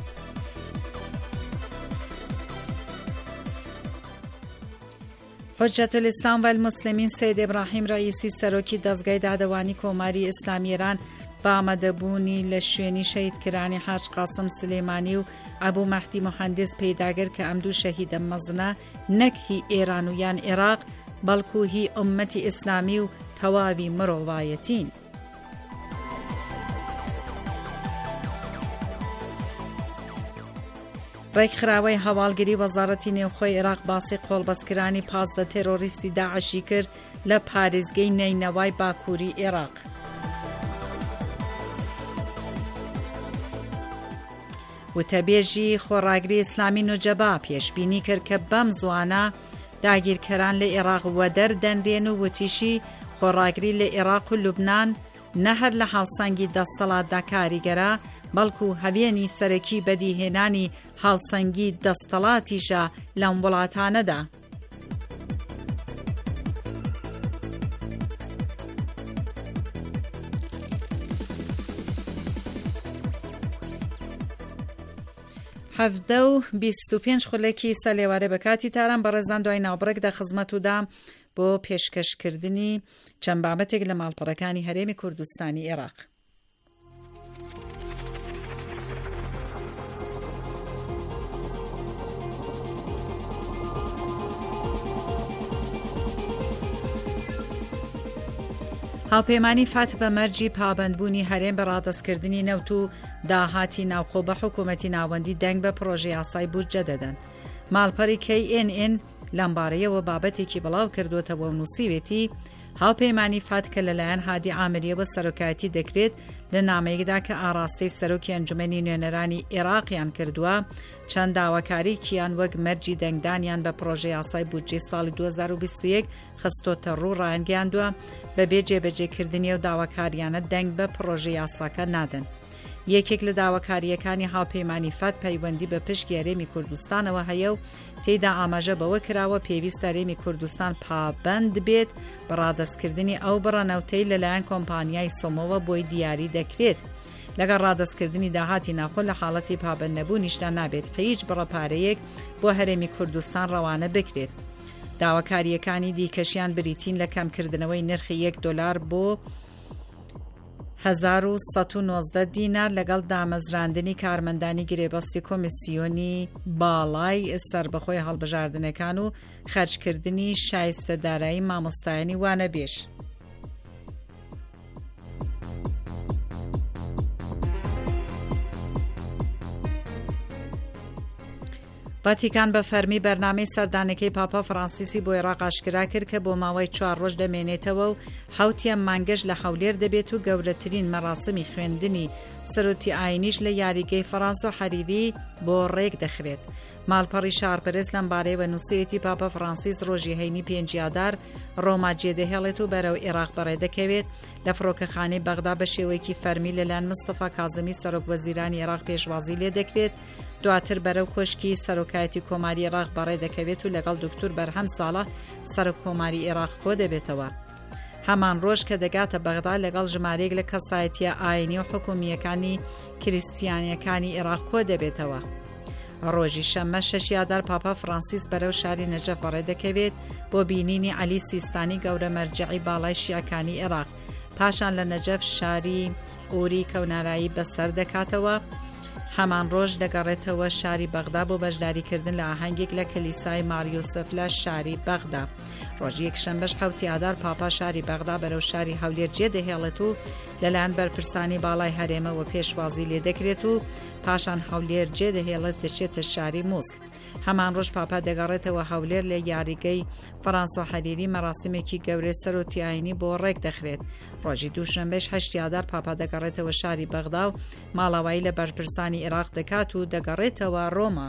حجەت الئیسلام والمسلمین سید ئیبراهیم ڕەئیسی سەرۆکی دەستگای دادەوانی کۆماری ئیسلامی ئێران بە ئامادەبوونی لە شوێنی شەهیدکرانی حاج قاسم سلێمانی و ئەبوو مەهدی موحەندس پێداگر کە ئەم دوو شەهیدە مەزنە نەک هی ئێران و یان عێراق بەڵکو هی ئومەتی ئیسلامی و تەواوی مرۆڤایەتین. ڕێکخراوەی هەواڵگری وەزارەتی نێوخۆی عێراق باسی قۆڵبەستکرانی 15 تێرۆریستی داعشی کرد لە پارێزگەی نەینەوای باکووری عێراق. وتەبێژی خۆڕاگری ئیسلامی نوجەبا پێشبینی کرد کە بەم زوانە داگیرکەران لە عێراق وەدەر دەنرێن و وتیشی خۆڕاگری لە عێراق و لوبنان نەهەر لە هاوسەنگی دەستەڵاتدا کاریگەرە بەڵکو هەوێنی سەرەکی بەدیهێنانی هاوسەنگی دەستەڵاتیشە لەم وڵاتانەدا. هەفتە و 25 خولەکی سەلێوارە بە کاتی تاران بەڕێزان دوای ناوبڕێکدا خزمەتودا بۆ پێشکەشکردنی چەند بابەتێک لە ماڵپەڕەکانی هەرێمی کوردستانی عێراق. هاوپەیمانی فات بە مەرجی پابەندبوونی هەرێم بە ڕادەستکردنی نەوت و داهاتی ناوخۆ بە حکوومەتی ناوەندی دەنگ بە پرۆژەی یاسای بودجە دەدەن. ماڵپەڕی KNN لەمبارەیەوە بابەتێکی بڵاو کردوتەوە و نووسیوێتی هاوپەیمانی فات کە لەلایەن هادی عامریەوە سەرۆکایەتی دەکرێت لە نامەیەکدا کە ئاراستەی سەرۆکی ئەنجومەنی نوێنەرانی عێراقیان کردووە چەند داواکاریکیان وەک مەرجی دەنگدانیان بە پرۆژەی یاسای بودجەی ساڵی 2021 خستۆتە ڕوو ڕایانگەیاندووە بەبێ جێبەجێکردنی و داواکاریانە دەنگ بە پرۆژەی یاساکە نادەن. یەکێک لە داواکاریەکانی هاوپەیمانی فات پەیوەندی بە پشکی هەرێمی کوردستانەوە هەیە و تێیدا ئاماژە بەوە کراوە پێویستە هەرێمی کوردستان پابەند بێت بە ڕادەستکردنی ئەو بڕەنەوتەی لەلایەن کۆمپانیای سۆمۆوە بۆی دیاری دەکرێت. لەگەڵ ڕادەستکردنی داهاتی ناخۆ لە حاڵەتی پابەند نەبوونیشدا نابێت هیچ بڕەپارەیەک بۆ هەرێمی کوردستان ڕەوانە بکرێت. داواکاریەکانی دیکەشیان بریتین لە کەمکردنەوەی نرخی $1 بۆ 1119 دینار لەگەڵ دامەزراندنی کارمەندانی گرێبەستی کۆمیسیۆنی باڵای سربەخۆی هەڵبژاردنەکان و خەرجکردنی شایستەدارایی مامۆستایانی وانەبێژ. ڤاتیکان بە فەرمی بەرنامەی سەردانەکەی پاپا فڕانسیسی بۆ عێراق ئاشکرا کرد کە بۆ ماوەی 4 ڕۆژ دەمێنێتەوە و 7 مانگەش لە هەولێر دەبێت و گەورەترین مەراسمی خوێندنی سەرۆتی ئاینیش لە یاریگەی فەڕەنسا و حەریری بۆ ڕێک دەخرێت. ماڵپەڕی شارپەرست لەم بارەیەوە نووسێتی پاپا فڕانسیس ڕۆژی هەینی پێنجیادار ڕۆما جێدەهێڵێت و بەرەو عێراق بەڕێدەکەوێت لە فڕۆکەخانەی بەغدا بە شێوەیەکی فەرمی لەلایەن مستەفا کازمی سەرۆک وەزیرانی عێراق پێشوازی لێ دەکرێت. دواتر بەرەو کۆشکی سەرۆکایەتی کۆماری عێراق بەڕێ دەکەوێت و لەگەڵ دکتور بەرهەم ساڵح سەرۆک کۆماری عێراق کۆ دەبێتەوە. هەمان ڕۆژ کە دەگاتە بەغدا لەگەڵ ژمارەیەک لە کەسایەتیە ئاینی و حکومیەکانی کریستیانیەکانی عێراق کۆ دەبێتەوە. ڕۆژی شەممە 6 پاپا فڕانسیس بەرەو شاری نەجەف بەڕێ دەکەوێت بۆ بینینی عەلی سیستانی گەورە مەرجعی باڵای شیعەکانی عێراق. پاشان لە نەجەف شاری ئوری کەونارایی بەسەر دەکاتەوە. هەمان ڕۆژ دەگەڕێتەوە شاری بەغدا بۆ بەشداریکردن لە ئاهەنگێک لە کلیسای ماریۆسف لە شاری بەغدا. ڕۆژی یەکشەمبەش 7 پاپا شاری بەغدا بەرەو شاری هەولێر جێدەهێڵێت و لەلایەن بەرپرسانی باڵای هەرێمەوە پێشوازی لێ دەکرێت و پاشان هەولێر جێدەهێڵێت دەچێتە شاری مووسڵ. هەمان ڕۆژ پاپا دەگەڕێتەوە هەولێر لە یاریگەی فەڕەنسا و حەریری مەراسمێکی گەورەی سەرۆتی ئاینی بۆ ڕێک دەخرێت. ڕۆژی دووشەمبەش 8 پاپا دەگەڕێتەوە شاری بەغدا و ماڵاوایی لە بەرپرسانی عێراق دەکات و دەگەڕێتەوە ڕۆما.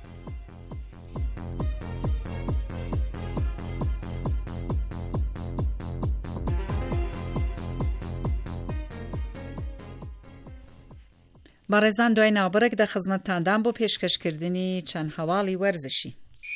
بەڕێزان دوای ناوبڕێک دە خزمەتتاندان بۆ پێشکەشکردنی چەند هەواڵی وەرزشی.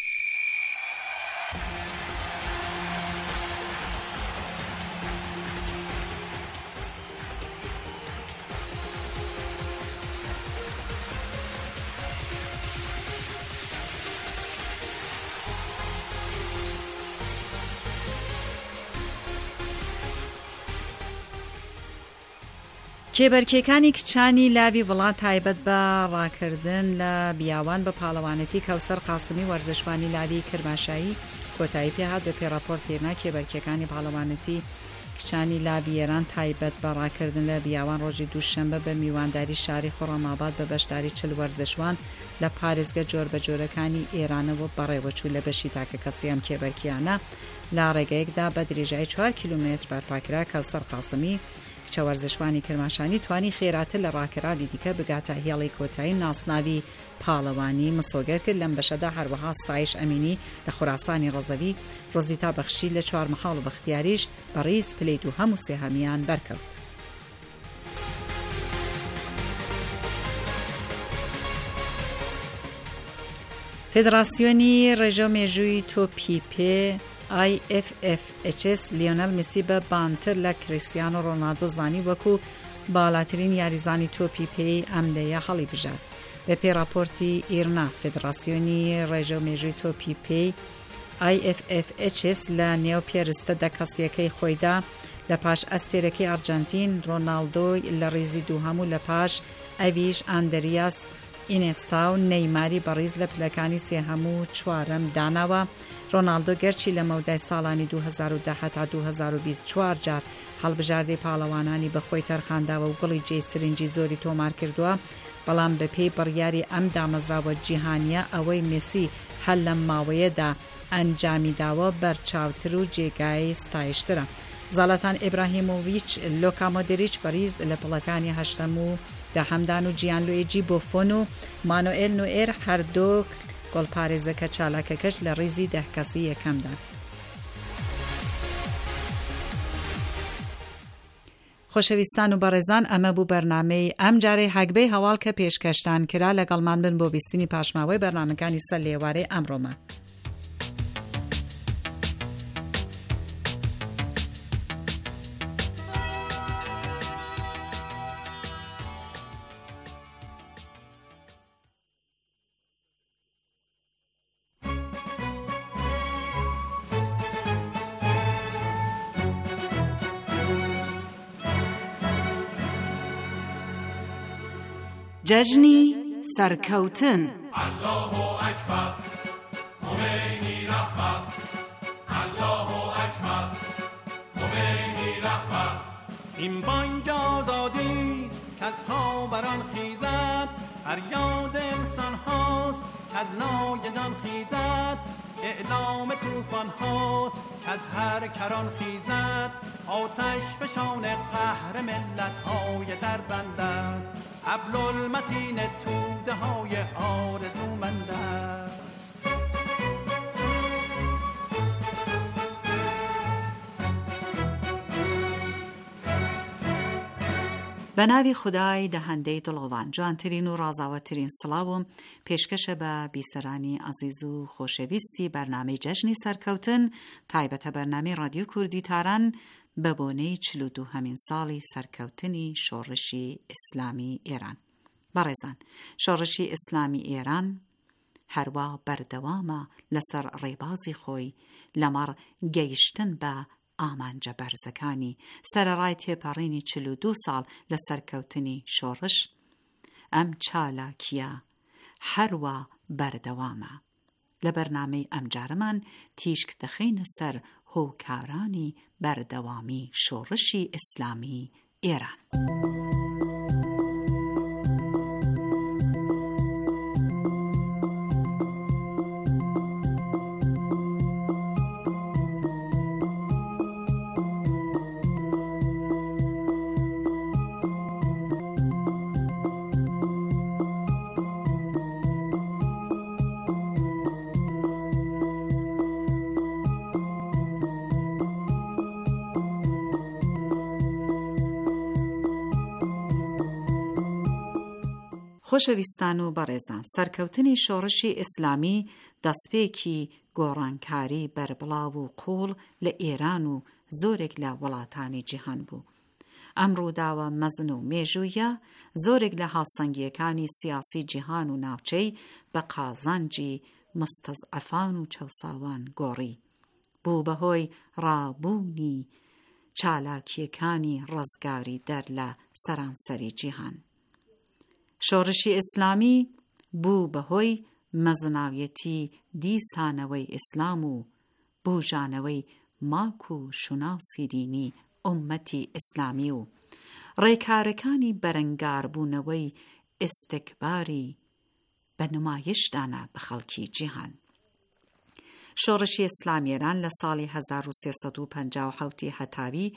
کێبەرکێکانی کچانی لاوی وڵات تایبەت بە ڕاکردن لە بیاوان بە پاڵەوانەتی کەوسەر قاسمی وەرزشوانی لاوی کرماشایی کۆتایی پێهات بە پێڕاپۆرتێنا کێبەرکێکانی پاڵەوانەتی کچانی لاوی ئێران تایبەت بە ڕاکردن لە بیاوان ڕۆژی دووشەمبە بە میوانداری شاری خۆڕەماباد بە بەشداری 40 وەرزشوان لە پارێزگە جۆربەجۆرەکانی ئێرانەوە بەڕێوەچوو لە بەشی تاکە کەسیام کێبەرکیانە لە ڕێگەیەکدا بە درێژایی 4 کیلومتر بەرپاکرا کەوسەر قاسمی کچە وەرزشوانی کرماشانی توانی خێراتر لە ڕاکرالی دیکە بگاتە هێڵی کۆتایی ناسناوی پاڵەوانی مسۆگەر کرد. لەم بەشەدا هەروەها سایش ئەمینی لە خوراسانی ڕەزەوی، ڕۆزیتا بەخشی لە 4 مەحاڵ بەختیاریش بەڕیز پلەیت و هەموو سێهەمیان بەرکەوت. فێدراسیۆنی ڕێژە مێژووی تۆپیپێ IFFHS لیۆنەل مسی بە بانتر لە کریستیانۆ ڕۆناڵدۆ زانی وەکو باڵاترین یاریزانی تۆپی پێی ئەمدەیە هەڵی بژات. بە پێڕاپۆرتی ئیرنا فێدراسیۆنی ڕێژە مێژووی تۆپی پێی IFFHS لە نێو پێرستە دەکەسیەکەی خۆیدا لە پاش ئەستێرەکەی ئەرجەنتین ڕۆناڵدۆی لە ڕیزی دووهەم و لە پاش ئەویش ئاندریاس ئینێستا و نەیماری بەڕیز لە پلەکانی سێهەم و چوارەم داناوە. ڕۆناڵدۆ گەرچی لە مەودای ساڵانی 2010 تا 2024 جار هەڵبژاردەی پاڵەوانانی بەخۆی تەرخانداوە و گوڵی جێی سرنجی زۆری تۆمار کردووە، بەڵام بەپێی بڕیاری ئەم دامەزراوە جیهانیە ئەوەی مسی هەل لەم ماوەیەدا ئەنجامی داوە بەرچاوتر و جێگای ستایشترە. زاڵەتان ئیبراهیمۆڤیچ لۆکا مۆدریچ بەریز لە پڵەکانی هەشتەم و داهەمدان و جیان لوئیجی بۆفۆن و مانوئێل نوئێر هەردووک گۆڵپارێزەکە چالاکەکەش لە ڕیزی 10 کەسی یەکەمدا. خۆشەویستان و بەڕێزان، ئەمە بوو بەرنامەی ئەم جارەی هەگبەی هەواڵ کە پێشکەشتان کرا. لەگەڵمان بن بۆ بیستنی پاشماوەی بەرنامەکانی سەر لێوارەی ئەمڕۆمان. جەژنی سەرکەوتن. الله اکبر خمینی رهبر، الله اکبر خمینی رهبر. این بانگ آزادی است که از خوابران خیزد، فریاد انسان هاست که از نای جان خیزد، اعلام طوفان هاست که از هر کران خیزد، آتش فشان قهر ملت های در بند است، حبل المتین توده های آرزومند است. بە ناوی خودای دەهەندەی دڵۆڤان، جوانترین و ڕازاوەترین سڵاوم پێشکەشە بە بیسەرانی عەزیز و خۆشەویستی بەرنامەی جەژنی سەرکەوتن، تایبەتە بەرنامەی رادیۆ کوردی تاران بە بۆنەی 42هەمین ساڵی سەرکەوتنی شۆڕشی ئیسلامی ئێران. بەڕێزان، شۆڕشی ئیسلامی ئێران هەروە بەردەوامە لەسەر ڕێبازی خۆی لەمەڕ گەیشتن بە ئامانجە بەرزەکانی سەرەڕای تێپەڕینی 42 ساڵ لە سەرکەوتنی شۆڕش. ئەم چالاکیە هەروە بەردەوامە. لە بەرنامەی ئەمجارەمان تیشک دەخینە سەر هۆکارانی بەردەوامی شۆڕشی ئیسلامی ئێران. خۆشەویستان و بەڕێزان، سەرکەوتنی شۆڕشی ئیسلامی دەستپێکی گۆڕانکاری بەربڵاو و قوڵ لە ئێران و زۆرێک لە وڵاتانی جیهان بوو. ئەم ڕووداوە مەزن و مێژوویە زۆرێک لە هاوسەنگیەکانی سیاسی جیهان و ناوچەی بە قازانجی مستەزعەفان و چەوساوان گۆڕی. بوو بەهۆی ڕابوونی چالاکیەکانی ڕزگاری دەر لە سەرانسەری جیهان. شۆڕشی ئیسلامی بوو بەهۆی مەزناویەتی دیسانەوەی ئیسلام و بوژانەوەی ماک و شوناسی دینی ئومەتی ئیسلامی و ڕێکارەکانی بەرەنگاربوونەوەی ئیستیکباری بە نمایشدانە بە خەڵکی جیهان. شۆڕشی ئیسلامی ئێران لە ساڵی 1357 هەتاوی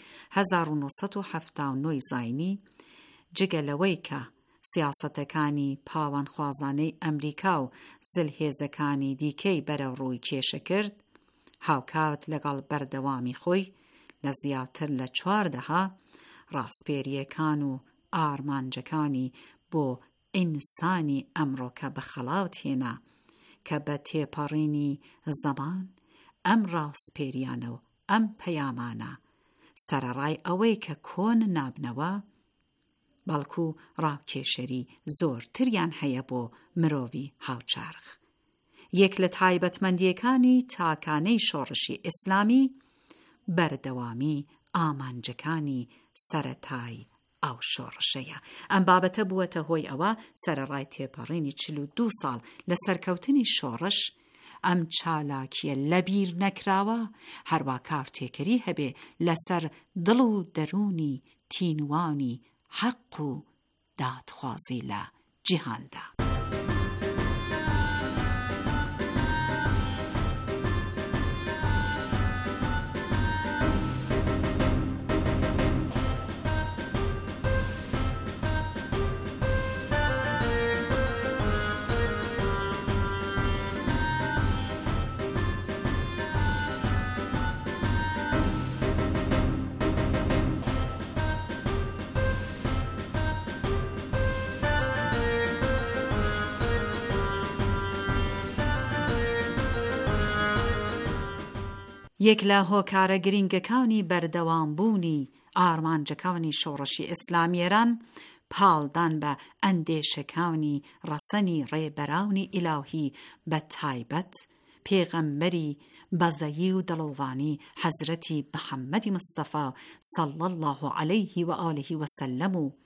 1979 زاینی جگەلەوەی کە سیاسەتەکانی پاوانخوازانەی ئەمریکا و زلهێزەکانی دیکەی بەرەو ڕووی کێشە کرد، هاوکات لەگەڵ بەردەوامی خۆی لە زیاتر لە 14 ڕاستپێریەکان و ئارمانجەکانی بۆ ئینسانی ئەمڕۆکە بەخەڵاوت هێنا کە بە تێپەڕینی زەمان ئەم ڕاستپێریانە و ئەم پەیامانە سەرەڕای ئەوەی کە کۆن نابنەوە بەڵکو ڕاوکێشەری زۆرتریان هەیە بۆ مرۆڤی هاوچارخ. یەک لە تایبەتمەندیەکانی تاکانەی شۆڕشی ئیسلامی بەردەوامی ئامانجەکانی سەرەتای ئەو شۆڕشەیە. ئەم بابەتە بووەتە هۆی ئەوە سەرەڕای تێپەڕینی 42 ساڵ لە سەرکەوتنی شۆڕش ئەم چالاکیە لەبیر نەکراوە هەروە کارتێکەری هەبێ لەسەر دڵ و دەرونی تینوانی حەق و دادخوازی لە جیهاندا. یەک لە هۆکارە گرینگەکانی بەردەوامبوونی ئارمانجەکانی شۆڕشی ئیسلامی ئێران پاڵدان بە ئەندێشەکانی ڕەسەنی ڕێبەراونی ئیلاهی بە تایبەت پێغەمبەری بەزەیی و دڵۆڤانی حەزرەتی محەممەدی مستەفا صلی الله علیه و آله و سلم و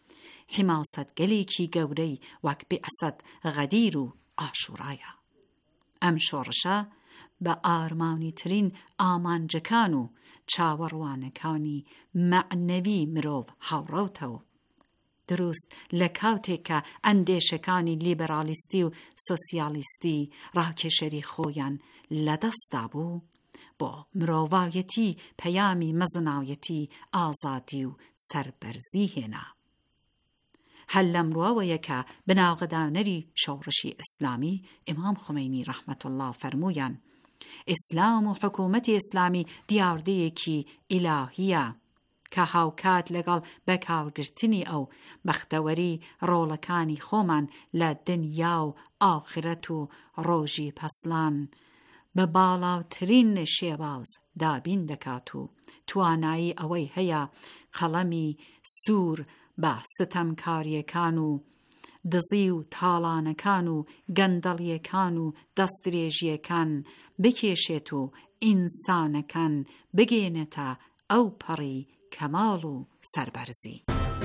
حماسەتگەلێکی گەورەی وەک بێعسەد غەدیر و ئاشورایە. ئەم شۆڕشە بە ئارمانی ترین ئامانجەکان و چاوەڕوانەکانی مەعنەوی مرۆڤ هاوڕەوتەوە. دروست لە کاتێکە ئەندێشەکانی لیبرالیستی و سۆسیالیستی ڕاکێشەری خۆیان لەدەستدا بوو، بۆ مرۆڤایەتی پەیامی مەزناویەتی ئازادی و سەربەرزی هێنا. هەل لەمڕۆوەیە کە بناوغدانەری شۆڕشی ئیسلامی ئیمام خومینی ڕەحمەت الله فەرموویان ئیسلام و حکوومەتی ئیسلامی دیاردەیەکی ئیلاهیە کە هاوکات لەگەڵ بەکارگرتنی ئەو بەختەوەری ڕۆڵەکانی خۆمان لە دنیا و ئاخرەت و ڕۆژی پەسلان بە باڵاوترین شێواز دابین دەکات و توانایی ئەوەی هەیە قەڵەمی سوور بە ستەمکاریەکان و دزی و تاڵانەکان و گەندەڵیەکان و دەستدرێژیەکان بکێشێت و ئینسانەکان بگێنێتە ئەو پەڕی کەماڵ و سەربەرزی.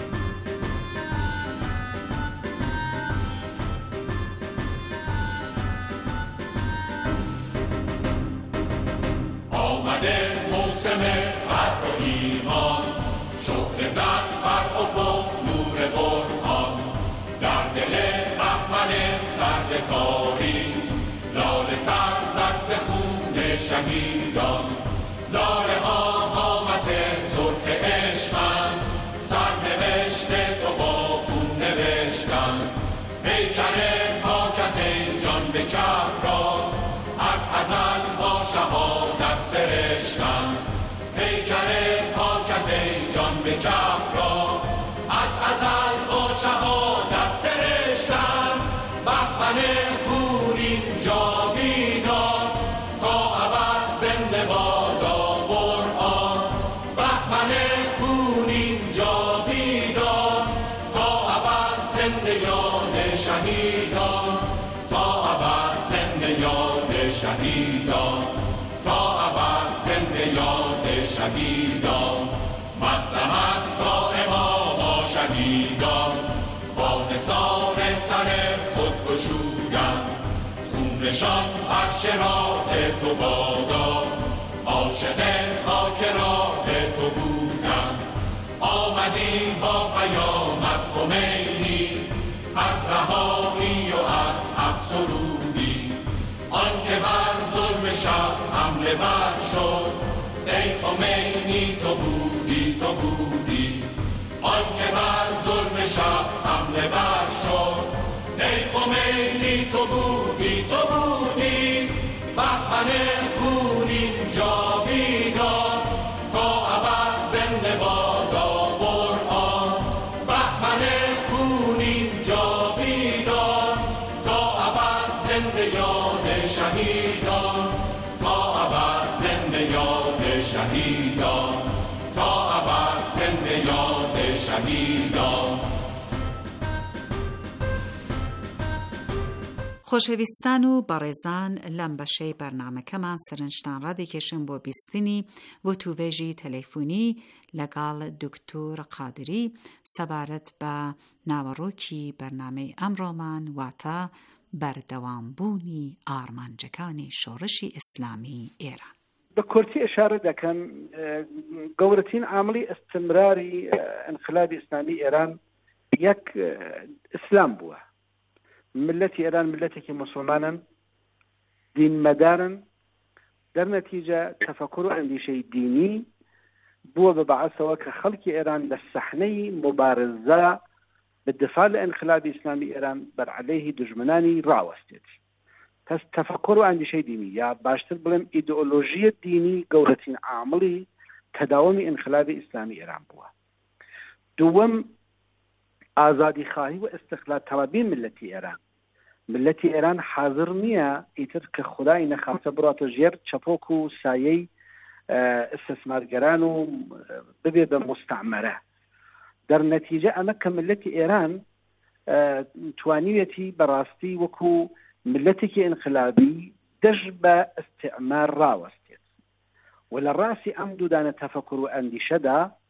آمده موسم فتح و ایمان، شعله زد بر افق نور قرآن، در دل بهمن سرد تاریک لاله سر زد ز خون شهیدان. لاله ها قامت سرخ عشقند، سرنوشت تو با خون نوشتند. پیکر پاکت جان به کف را از ازل با شهادت سرشتند. پیکر پاکت جان به کف را از ازل با شهادت سرشتند. بهمن خونین جاویدان تا ابد زنده بادا قرآن. بهمن خونین جاویدان تا ابد زنده یاد شهیدان. تا ابد زنده یاد شهیدان. تا ابد زنده یاد شهیدان. مقدمت دائما با شهیدان، با نثار سر خود گشودند. خونشان فرش راه تو بادا، عاشق خاک راه تو بودند. آمدیم با قیامت خمینی، از رهایی و از حق سرودی. آن که بر ظلم شب حمله بر شد، ای خمینی تو بودی تو بودی. آن که بر ظلم شب حمله بر شد، ای خمینی تو بودی تو بودی. بهمن خونین جاویدان تا ابد زنده بادا قرآن. بهمن خونین جاویدان تا ابد زنده یاد شهیدان. تا ابد زنده یاد شهیدان. تا ابد زنده یاد شهیدان. خۆشەویستان و بەڕێزان، لەم بەشەی بەرنامەکەمان سەرنجتان ڕادێکێشن بۆ بیستنی وتوبێژی تەلەفۆنی لەگەڵ دکتۆر قادری سەبارەت بە ناوەڕۆکی بەرنامەی ئەمڕۆمان، واتە بەردەوامبوونی ئارمانجەکانی شۆڕشی ئیسلامی ئێران. بە کورتی ئشارە دەکەن گەورەترین عاملی ئەستمراری ئینقلابی ئیسلامی ئێران یەک ئیسلام بووە. ملەتی ئێران ملەتێکی موسڵمانن، دینمەدارن، دەرنەتیجە تەفەکوڕ و ئەندیشەی دینی بووە بە بەعەسەوە کە خەڵکی ئێران لە سەحنەی مبارزە بالدفاع لە ئینقلابی ئیسلامی ئێران بەرعەلەیهی دژمنانی ڕاوەستێت. پس تەفەکوڕ و ئەندیشەی دینی، یا باشتر بڵێم ئیدئۆلۆژیە دینی گەورەترین عاملی تەداومی ئینقلابی ئیسلامی ئێران بووە. دووەم، ئازادی خواهی و استقلال طلبی ملەتی ئێران. ملەتی ئێران حاضر نییە ئیتر کە خودای نەخواتە بڕاتە ژێر چەپۆک و سایەی ئستثمارگەران و ببێ بە مستعمەرە. دەرنەتیجە ئەمە کە ملەتی ئێران توانیوێتی بەڕاستی وەکو ملەتێکی ئینقلابی دەش بە ئستعمار ڕاوەستێت و لە ڕاستی ئەم دوودانە تەفەکوڕ و ئەندیشەدا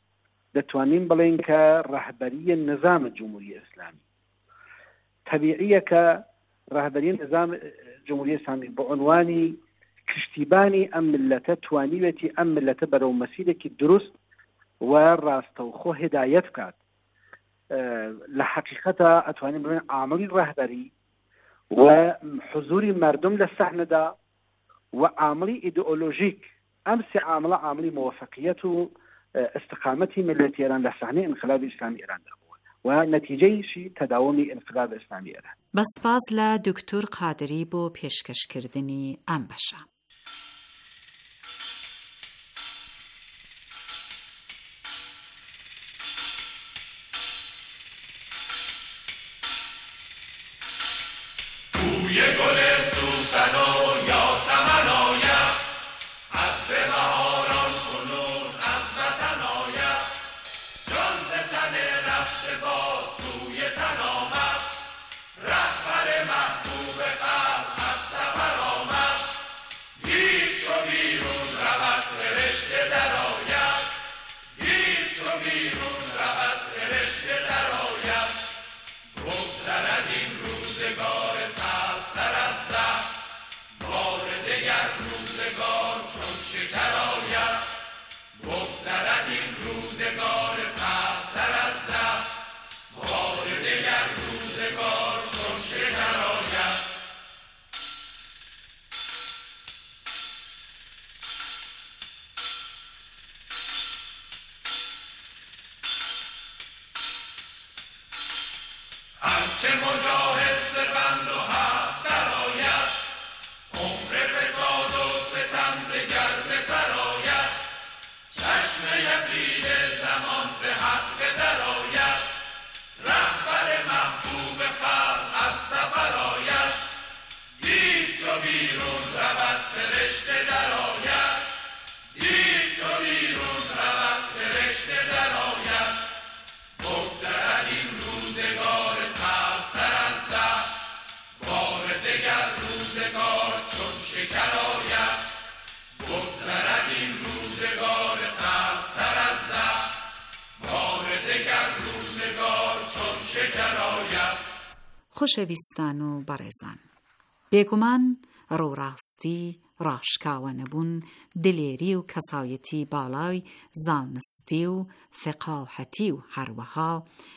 دەتوانین بڵێن کە ڕەهبەریە نظام جمهوری ئیسلامی طبیعیە کە ڕەهبەری نظام جمهوری ئیسلامی بە عنوانی کشتیبانی ئەم ملەتە توانیوێتی ئەم ملەتە بەرەو مەسیرێکی دروست و ڕاستەوخۆ هدایەت بکات. لە حقیقەتە ئەتوانین بڵێن عاملی ڕەهبەری و حضوری مردم لە سەحنەدا و عاملی ئیدئۆلۆژیک ئەم سێ عاملە عاملی موفقیت و استقامەتی ملەتی ئێران لە سەحنەی ئینقلابی ئیسلامی ئێراندا بووە و نەتیجەیشی تەداومی ئینقلاب ئیسلامی ئێران. بەسپاس لە دکتۆر قادری بۆ پێشکەشکردنی ئەم بەشە. خۆشەویستان و بەڕێزان، بێگومان ڕووڕاستی، ڕاشکاوە نەبوون، دلێری و کەسایەتی باڵای زانستی و فقاهەتی و هەروەها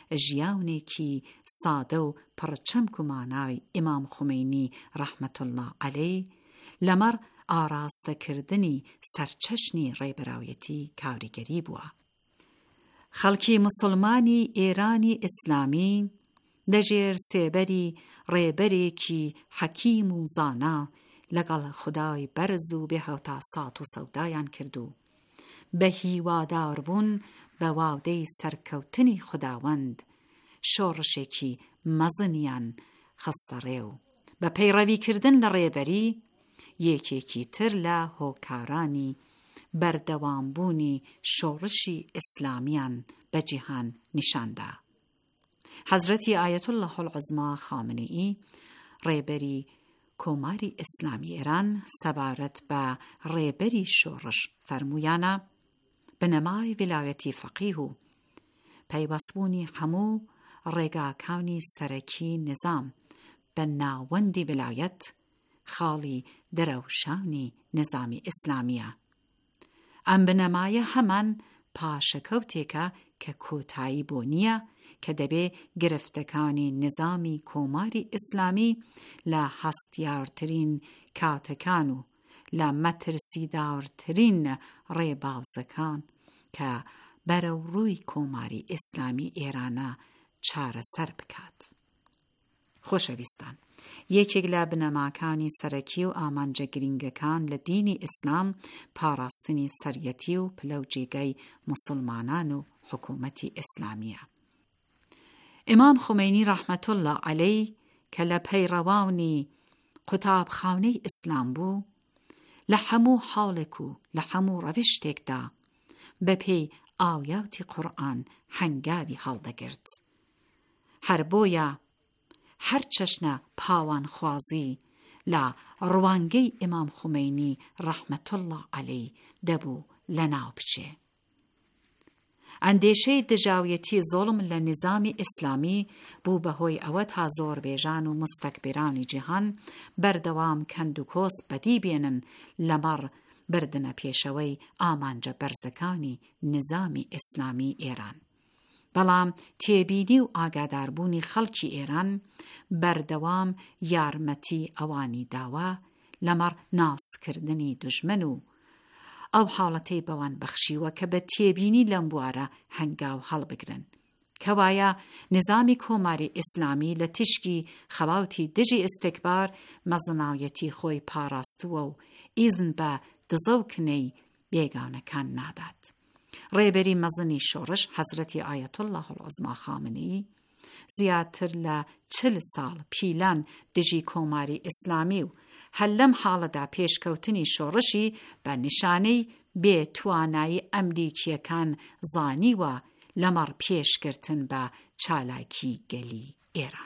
ژیانێکی سادە و پڕچەمک و مانای ئیمام خومینی ڕەحمەت الله عەلەیه لەمەڕ ئاراستەکردنی سەرچەشنی ڕێبەراویەتی کاریگەری بووە. خەڵکی موسڵمانی ئێرانی ئیسلامی دەژێر سێبەری ڕێبەرێکی حەکیم و زانا لەگەڵ خودای بەرز و بێهەوتا سات و سەودایان کردو بە هیواداربوون بە واودەی سەرکەوتنی خوداوەند شۆڕشێکی مەزنیان خستە ڕێو بە پەیڕەویکردن لە ڕێبەری یەکێکی تر لە هۆکارانی بەردەوامبوونی شۆڕشی ئیسلامیان بە جیهان نیشاندا. حەزرەتی ئایەت الله العوزما خامنەئی ڕێبەری کۆماری ئیسلامی ئێران سەبارەت بە ڕێبەری شۆڕش فەرموویانە بنەمای ویلایەتی فەقیه و پەیوەستبوونی هەموو ڕێگاکانی سەرەکی نظام بە ناوەندی ویلایەت خاڵی دەرەوشانی نظامی ئیسلامیە. ئەم بنەمایە هەمان پاشەکەوتێکە کە کۆتایی بۆ نییە کە دەبێ گرفتەکانی نظامی کۆماری ئیسلامی لە هەستیارترین کاتەکان و لە مەترسیدارترین ڕێبازەکان کە بەرەو ڕووی کۆماری ئیسلامی ئێرانە چارەسەر بکات. خۆشەویستان، یەکێک لە بنەماکانی سەرەکی و ئامانجە گرینگەکان لە دینی ئیسلام پاراستنی سەریەتی و پلەوجێگەی موسڵمانان و حکوومەتی ئیسلامیە. ئیمام خومینی ڕەحمەت الله عەلەیه کە لە پەیڕەوانی قوتابخانەی ئیسلام بوو، لە هەموو حاڵێک و لە هەموو ڕەویشتێکدا بە پێی ئاویاتی قورئان هەنگاوی هەڵدەگرت. هەر بۆیە هەر چەشنە پاوانخوازی لە ڕوانگەی ئیمام خومینی ڕەحمەت الله عەلەیه دەبوو لە ناو بچێ. ئەندێشەی دژاویەتی زۆڵم لە نظامی ئیسلامی بوو بەهۆی ئەوە تا زۆربێژان و مستەکبرانی جیهان بەردەوام کەند و کۆس بەدی بێنن لەمەڕ بردنە پێشەوەی ئامانجە بەرزەکانی نظامی ئیسلامی ئێران. بەڵام تێبینی و ئاگاداربوونی خەڵکی ئێران بەردەوام یارمەتی ئەوانی داوە لەمەڕ ناسکردنی دوژمن و ئەو حاڵەتەی بەوان بەخشیوە کە بە تێبینی لەم بوارە هەنگاو هەڵبگرن کەوایە نظامی کۆماری ئیسلامی لە تشکی خەڵاوتی دژی ئستکبار مەزناویەتی خۆی پاراستووە و ئیزن بە دزە و کنەی بێگانەکان نادات. ڕێبەری مەزنی شۆڕش حەزرەتی ئایەت الله العوزما خامنەیی زیاتر لە 40 ساڵ پیلان دژی کۆماری ئیسلامی و هەر لەم حاڵەدا پێشکەوتنی شۆڕشی بە نیشانەی بێتوانایی ئەمریکیەکان زانیوە لەمەڕ پێشکردن بە چالاکی گەلی ئێران.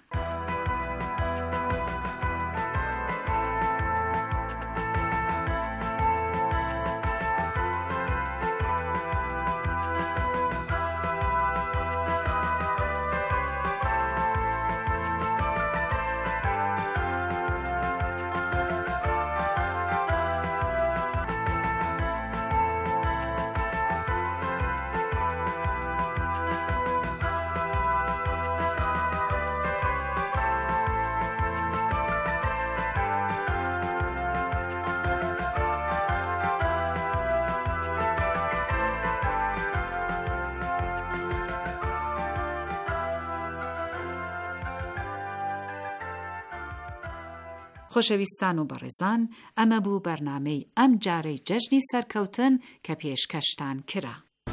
خۆشەویستان و بەڕێزان، ئەمە بوو بەرنامەی ئەم جارەی جەژنی سەرکەوتن کە پێشکەشتان کرا.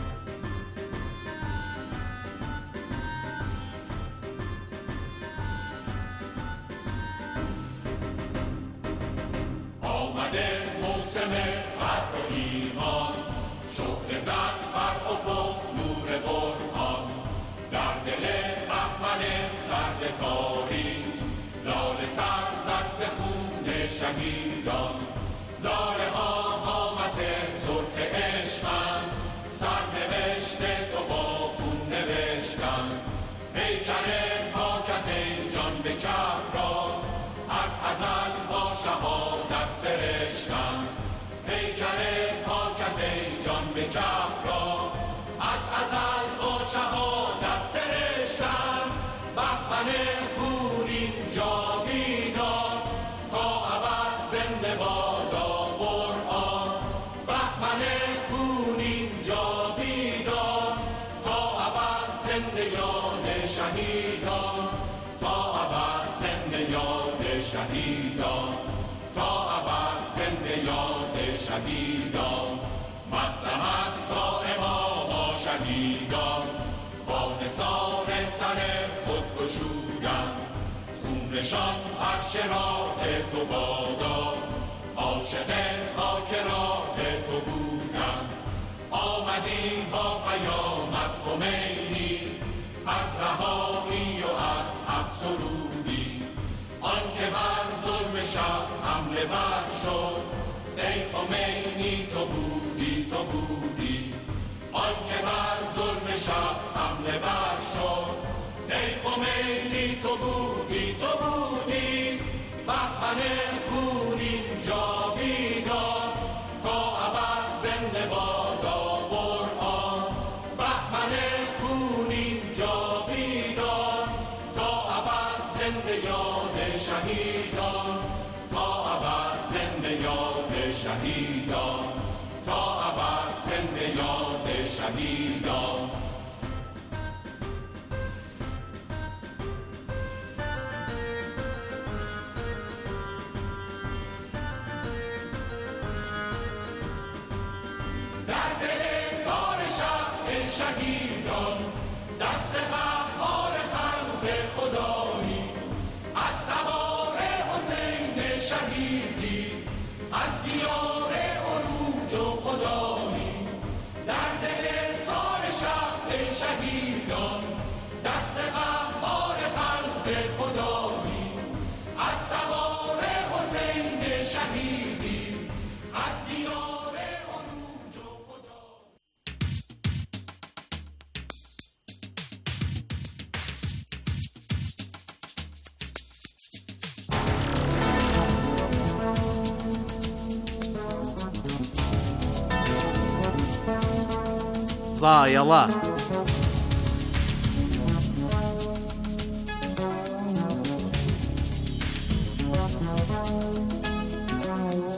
شهیدان لاله ها قامت سرخ عشقند سرنوشت تو با خون نوشتند پیکر پاکت جان به کف را از ازل با شهادت سرشتند پیکر پاکت جان به کف را از ازل با شهادت سرشتند بهمن خونین جاویدان تا ابد زنده بادا قرآن بهمن خونین جاویدان تا ابد زنده یاد شهیدان تا ابد زنده یاد شهیدان تا ابد زنده یاد شهیدان مقدمت دائما با شهیدان با نثار سر خود گشودند خونشان فرش راه تو بادا عاشق خاک راه تو بودند آمدی با قیامت خمینی از رهایی و از حق سرودی آنکه بر ظلم شب حمله بر شد ای خمینی تو بودی تو بودی آنکه بر ظلم شب حمله بر شد ای خمینی تو بودی تو بودی بهمن خونین جاویدان تا ابد زنده بادا قرآن بهمن خونین جاویدان تا ابد زنده یاد شهیدان تا ابد زنده یاد شهیدان تا ابد زنده یاد شهیدان شهیدان دست قهار خلق خدایی از سوار حسین شهیدی از دیار عروج و خدایی در دل تار شهر شهیدان دست قهار خلق خدایی از سوار حسین شهیدی از دیار زایەڵە.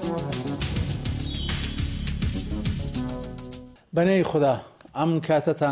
بەنەی خوددا ئەم کاتەتان